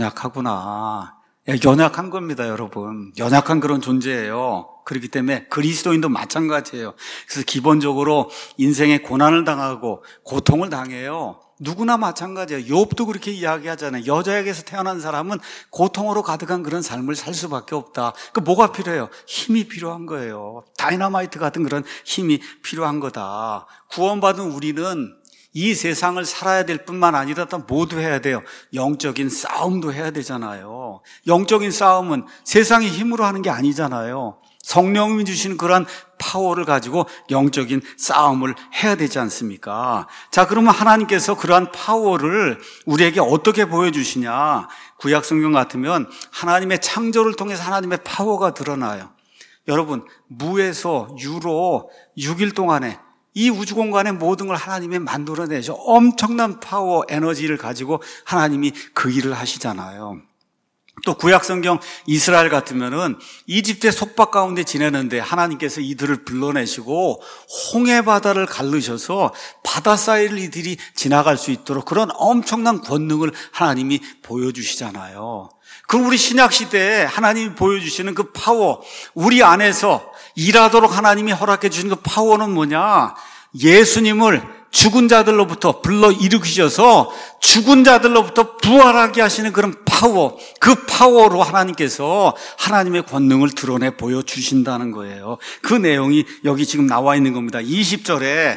연약하구나. 연약한 겁니다, 여러분. 연약한 그런 존재예요. 그렇기 때문에 그리스도인도 마찬가지예요. 그래서 기본적으로 인생에 고난을 당하고 고통을 당해요. 누구나 마찬가지예요. 욥도 그렇게 이야기하잖아요. 여자에게서 태어난 사람은 고통으로 가득한 그런 삶을 살 수밖에 없다. 그 뭐가 필요해요? 힘이 필요한 거예요. 다이너마이트 같은 그런 힘이 필요한 거다. 구원받은 우리는 이 세상을 살아야 될 뿐만 아니라 또 모두 해야 돼요. 영적인 싸움도 해야 되잖아요. 영적인 싸움은 세상의 힘으로 하는 게 아니잖아요. 성령님이 주시는 그러한 파워를 가지고 영적인 싸움을 해야 되지 않습니까? 자, 그러면 하나님께서 그러한 파워를 우리에게 어떻게 보여주시냐? 구약 성경 같으면 하나님의 창조를 통해서 하나님의 파워가 드러나요. 여러분, 무에서 유로 6일 동안에 이 우주 공간의 모든 걸 하나님이 만들어내죠. 엄청난 파워, 에너지를 가지고 하나님이 그 일을 하시잖아요. 또 구약 성경 이스라엘 같으면은 이집트의 속박 가운데 지내는데 하나님께서 이들을 불러내시고 홍해 바다를 갈르셔서 바다 사이를 이들이 지나갈 수 있도록 그런 엄청난 권능을 하나님이 보여주시잖아요. 그럼 우리 신약 시대에 하나님이 보여주시는 그 파워, 우리 안에서 일하도록 하나님이 허락해 주신 그 파워는 뭐냐? 예수님을 죽은 자들로부터 불러 일으키셔서 죽은 자들로부터 부활하게 하시는 그런 파워, 그 파워로 하나님께서 하나님의 권능을 드러내 보여주신다는 거예요. 그 내용이 여기 지금 나와 있는 겁니다. 20절에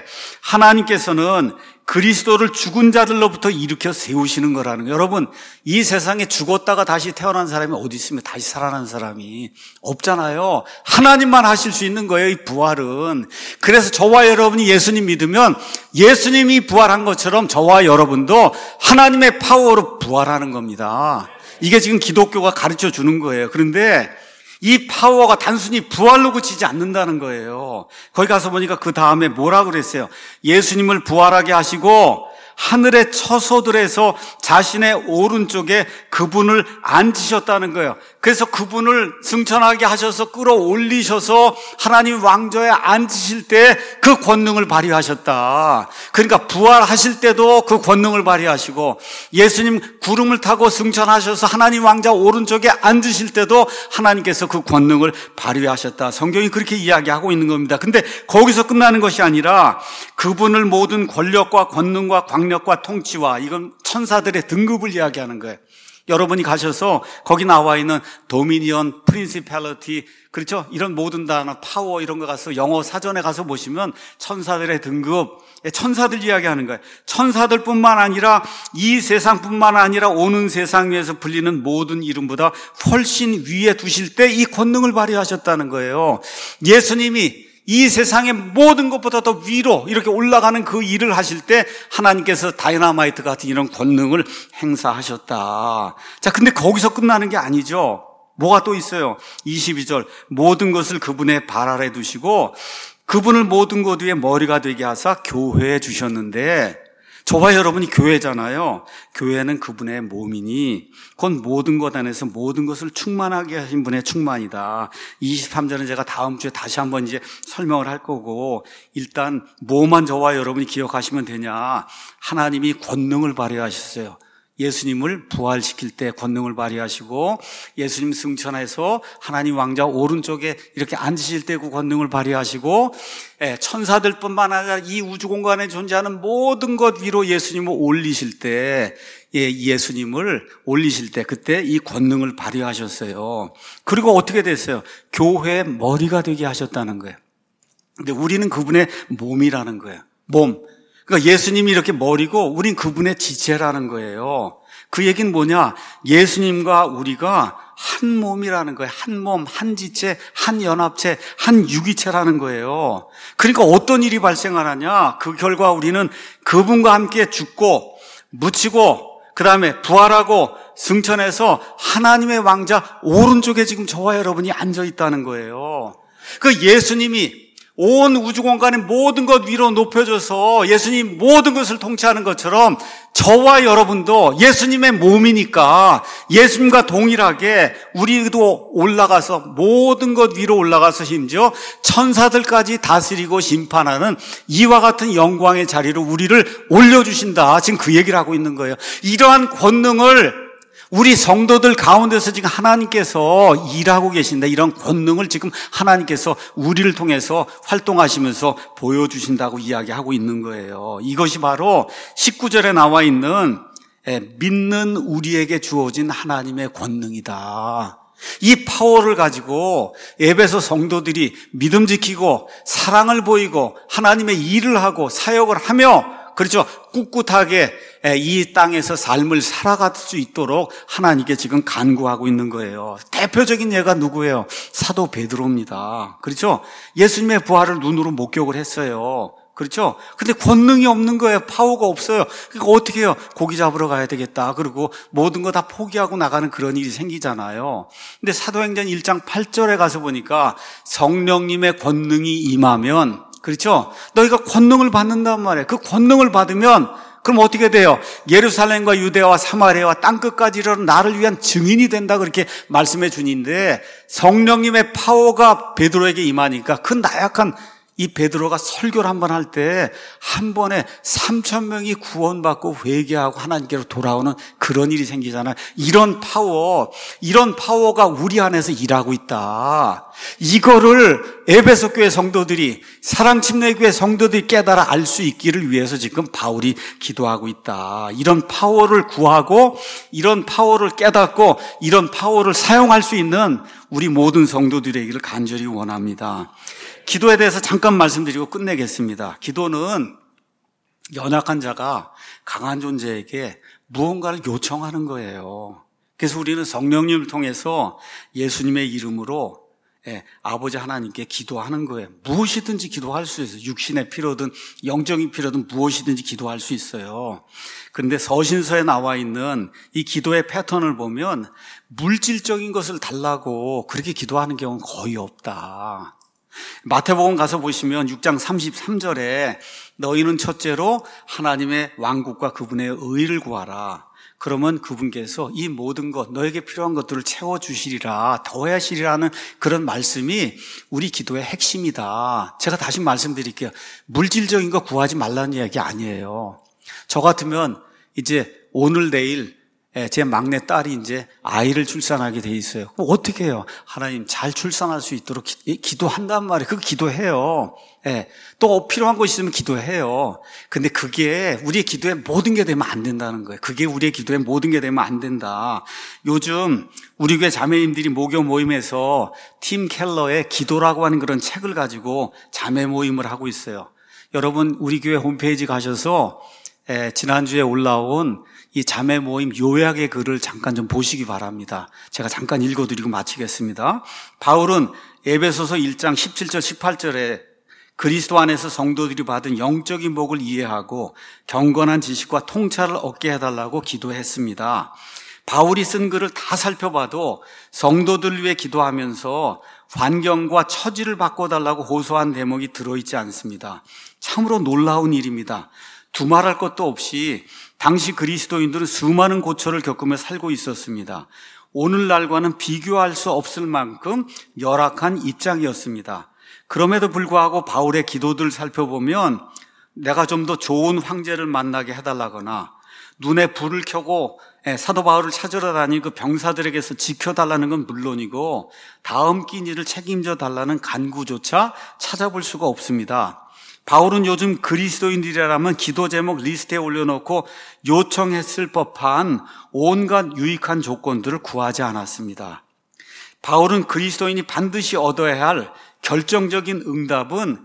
하나님께서는 그리스도를 죽은 자들로부터 일으켜 세우시는 거라는 거예요. 여러분, 이 세상에 죽었다가 다시 태어난 사람이 어디 있으면 다시 살아난 사람이 없잖아요. 하나님만 하실 수 있는 거예요, 이 부활은. 그래서 저와 여러분이 예수님 믿으면 예수님이 부활한 것처럼 저와 여러분도 하나님의 파워로 부활하는 겁니다. 이게 지금 기독교가 가르쳐 주는 거예요. 그런데 이 파워가 단순히 부활로 그치지 않는다는 거예요. 거기 가서 보니까 그 다음에 뭐라 그랬어요? 예수님을 부활하게 하시고 하늘의 처소들에서 자신의 오른쪽에 그분을 앉히셨다는 거예요. 그래서 그분을 승천하게 하셔서 끌어올리셔서 하나님 왕좌에 앉으실 때 그 권능을 발휘하셨다. 그러니까 부활하실 때도 그 권능을 발휘하시고, 예수님 구름을 타고 승천하셔서 하나님 왕좌 오른쪽에 앉으실 때도 하나님께서 그 권능을 발휘하셨다. 성경이 그렇게 이야기하고 있는 겁니다. 근데 거기서 끝나는 것이 아니라 그분을 모든 권력과 권능과 광력과 통치와, 이건 천사들의 등급을 이야기하는 거예요. 여러분이 가셔서 거기 나와 있는 도미니언, 프린시팔리티, 그렇죠? 이런 모든 단어, 파워 이런 거 가서 영어 사전에 가서 보시면 천사들의 등급, 천사들 이야기하는 거예요. 천사들뿐만 아니라 이 세상뿐만 아니라 오는 세상 위에서 불리는 모든 이름보다 훨씬 위에 두실 때 이 권능을 발휘하셨다는 거예요. 예수님이 이 세상의 모든 것보다 더 위로 이렇게 올라가는 그 일을 하실 때 하나님께서 다이너마이트 같은 이런 권능을 행사하셨다. 자, 근데 거기서 끝나는 게 아니죠. 뭐가 또 있어요? 22절, 모든 것을 그분의 발 아래 두시고 그분을 모든 것 위에 머리가 되게 하사 교회에 주셨는데, 저와 여러분이 교회잖아요. 교회는 그분의 몸이니 곧 모든 것 안에서 모든 것을 충만하게 하신 분의 충만이다. 23절은 제가 다음 주에 다시 한번 이제 설명을 할 거고, 일단 뭐만 저와 여러분이 기억하시면 되냐. 하나님이 권능을 발휘하셨어요. 예수님을 부활시킬 때 권능을 발휘하시고, 예수님 승천해서 하나님 왕좌 오른쪽에 이렇게 앉으실 때 그 권능을 발휘하시고, 천사들뿐만 아니라 이 우주 공간에 존재하는 모든 것 위로 예수님을 올리실 때, 예수님을 올리실 때 그때 이 권능을 발휘하셨어요. 그리고 어떻게 됐어요? 교회의 머리가 되게 하셨다는 거예요. 근데 우리는 그분의 몸이라는 거예요. 몸. 그러니까 예수님이 이렇게 머리고 우린 그분의 지체라는 거예요. 그 얘기는 뭐냐? 예수님과 우리가 한 몸이라는 거예요. 한 몸, 한 지체, 한 연합체, 한 유기체라는 거예요. 그러니까 어떤 일이 발생하느냐? 그 결과 우리는 그분과 함께 죽고 묻히고 그 다음에 부활하고 승천해서 하나님의 왕자 오른쪽에 지금 저와 여러분이 앉아 있다는 거예요. 그 예수님이 온 우주 공간의 모든 것 위로 높여줘서 예수님 모든 것을 통치하는 것처럼 저와 여러분도 예수님의 몸이니까 예수님과 동일하게 우리도 올라가서 모든 것 위로 올라가서 심지어 천사들까지 다스리고 심판하는 이와 같은 영광의 자리로 우리를 올려주신다. 지금 그 얘기를 하고 있는 거예요. 이러한 권능을 우리 성도들 가운데서 지금 하나님께서 일하고 계신다. 이런 권능을 지금 하나님께서 우리를 통해서 활동하시면서 보여주신다고 이야기하고 있는 거예요. 이것이 바로 19절에 나와 있는 믿는 우리에게 주어진 하나님의 권능이다. 이 파워를 가지고 에베소 성도들이 믿음 지키고 사랑을 보이고 하나님의 일을 하고 사역을 하며, 그렇죠, 꿋꿋하게 이 땅에서 삶을 살아갈 수 있도록 하나님께 지금 간구하고 있는 거예요. 대표적인 예가 누구예요? 사도 베드로입니다. 그렇죠? 예수님의 부활을 눈으로 목격을 했어요. 그렇죠? 근데 권능이 없는 거예요. 파워가 없어요. 그러니까 어떻게 해요? 고기 잡으러 가야 되겠다. 그리고 모든 거 다 포기하고 나가는 그런 일이 생기잖아요. 근데 사도행전 1장 8절에 가서 보니까 성령님의 권능이 임하면, 그렇죠? 너희가 권능을 받는단 말이에요. 그 권능을 받으면 그럼 어떻게 돼요? 예루살렘과 유대와 사마리아와 땅끝까지 이르는 나를 위한 증인이 된다, 그렇게 말씀해 주는데, 성령님의 파워가 베드로에게 임하니까 그 나약한 이 베드로가 설교를 한번 할 때 한 번에 3,000명이 구원받고 회개하고 하나님께로 돌아오는 그런 일이 생기잖아요. 이런 파워가 우리 안에서 일하고 있다. 이거를 에베소 교회 성도들이, 사랑침례교회 성도들이 깨달아 알 수 있기를 위해서 지금 바울이 기도하고 있다. 이런 파워를 구하고 이런 파워를 깨닫고 이런 파워를 사용할 수 있는 우리 모든 성도들에게를 간절히 원합니다. 기도에 대해서 잠깐 말씀드리고 끝내겠습니다. 기도는 연약한 자가 강한 존재에게 무언가를 요청하는 거예요. 그래서 우리는 성령님을 통해서 예수님의 이름으로 아버지 하나님께 기도하는 거예요. 무엇이든지 기도할 수 있어요. 육신의 필요든 영적인 필요든 무엇이든지 기도할 수 있어요. 그런데 서신서에 나와 있는 이 기도의 패턴을 보면 물질적인 것을 달라고 그렇게 기도하는 경우는 거의 없다. 마태복음 가서 보시면 6장 33절에 너희는 첫째로 하나님의 왕국과 그분의 의를 구하라. 그러면 그분께서 이 모든 것, 너에게 필요한 것들을 채워주시리라, 더하시리라는 그런 말씀이 우리 기도의 핵심이다. 제가 다시 말씀드릴게요. 물질적인 거 구하지 말라는 이야기 아니에요. 저 같으면 이제 오늘 내일 제 막내 딸이 이제 아이를 출산하게 돼 있어요. 그럼 어떻게 해요? 하나님 잘 출산할 수 있도록 기도한단 말이에요. 그거 기도해요. 또 필요한 거 있으면 기도해요. 근데 그게 우리의 기도에 모든 게 되면 안 된다는 거예요. 그게 우리의 기도에 모든 게 되면 안 된다. 요즘 우리 교회 자매님들이 목요 모임에서 팀 켈러의 기도라고 하는 그런 책을 가지고 자매 모임을 하고 있어요. 여러분 우리 교회 홈페이지 가셔서 지난주에 올라온 이 자매 모임 요약의 글을 잠깐 좀 보시기 바랍니다. 제가 잠깐 읽어드리고 마치겠습니다. 바울은 에베소서 1장 17절 18절에 그리스도 안에서 성도들이 받은 영적인 복을 이해하고 경건한 지식과 통찰을 얻게 해달라고 기도했습니다. 바울이 쓴 글을 다 살펴봐도 성도들을 위해 기도하면서 환경과 처지를 바꿔달라고 호소한 대목이 들어있지 않습니다. 참으로 놀라운 일입니다. 두말할 것도 없이 당시 그리스도인들은 수많은 고초를 겪으며 살고 있었습니다. 오늘날과는 비교할 수 없을 만큼 열악한 입장이었습니다. 그럼에도 불구하고 바울의 기도들을 살펴보면 내가 좀 더 좋은 황제를 만나게 해달라거나 눈에 불을 켜고 사도 바울을 찾으러 다니는 그 병사들에게서 지켜달라는 건 물론이고 다음 끼 일을 책임져 달라는 간구조차 찾아볼 수가 없습니다. 바울은 요즘 그리스도인들이라면 기도 제목 리스트에 올려놓고 요청했을 법한 온갖 유익한 조건들을 구하지 않았습니다. 바울은 그리스도인이 반드시 얻어야 할 결정적인 응답은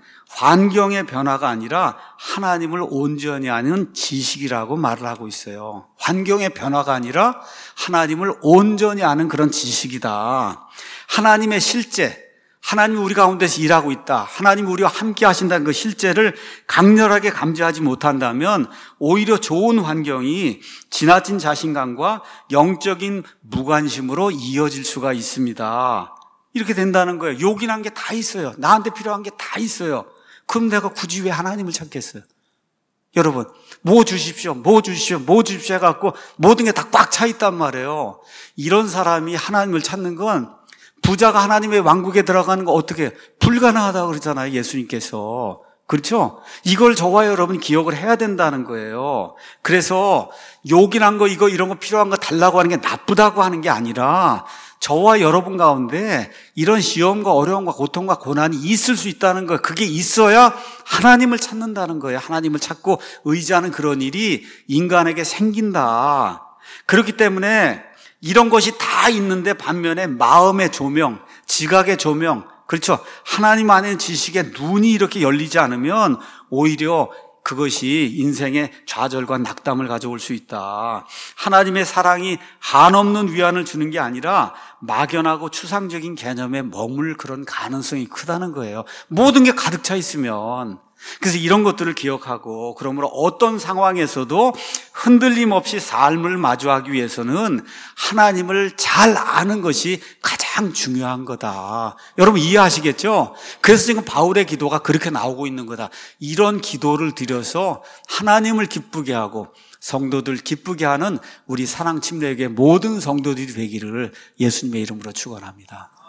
환경의 변화가 아니라 하나님을 온전히 아는 지식이라고 말을 하고 있어요. 환경의 변화가 아니라 하나님을 온전히 아는 그런 지식이다. 하나님의 실제, 하나님이 우리 가운데서 일하고 있다. 하나님이 우리와 함께 하신다는 그 실제를 강렬하게 감지하지 못한다면 오히려 좋은 환경이 지나친 자신감과 영적인 무관심으로 이어질 수가 있습니다. 이렇게 된다는 거예요. 요긴한 게 다 있어요. 나한테 필요한 게 다 있어요. 그럼 내가 굳이 왜 하나님을 찾겠어요? 여러분, 뭐 주십시오 해갖고 모든 게 다 꽉 차 있단 말이에요. 이런 사람이 하나님을 찾는 건 부자가 하나님의 왕국에 들어가는 거 어떻게 해요? 불가능하다고 그러잖아요, 예수님께서. 그렇죠? 이걸 저와 여러분 기억을 해야 된다는 거예요. 그래서 요긴한 거 이런 거 필요한 거 달라고 하는 게 나쁘다고 하는 게 아니라 저와 여러분 가운데 이런 시험과 어려움과 고통과 고난이 있을 수 있다는 거예요. 그게 있어야 하나님을 찾는다는 거예요. 하나님을 찾고 의지하는 그런 일이 인간에게 생긴다. 그렇기 때문에 이런 것이 다 있는데 반면에 마음의 조명, 지각의 조명, 그렇죠. 하나님 안의 지식에 눈이 이렇게 열리지 않으면 오히려 그것이 인생의 좌절과 낙담을 가져올 수 있다. 하나님의 사랑이 한없는 위안을 주는 게 아니라 막연하고 추상적인 개념에 머물 그런 가능성이 크다는 거예요. 모든 게 가득 차 있으면. 그래서 이런 것들을 기억하고 그러므로 어떤 상황에서도 흔들림 없이 삶을 마주하기 위해서는 하나님을 잘 아는 것이 가장 중요한 거다. 여러분 이해하시겠죠? 그래서 지금 바울의 기도가 그렇게 나오고 있는 거다. 이런 기도를 드려서 하나님을 기쁘게 하고 성도들 기쁘게 하는 우리 사랑침례교회 모든 성도들이 되기를 예수님의 이름으로 축원합니다.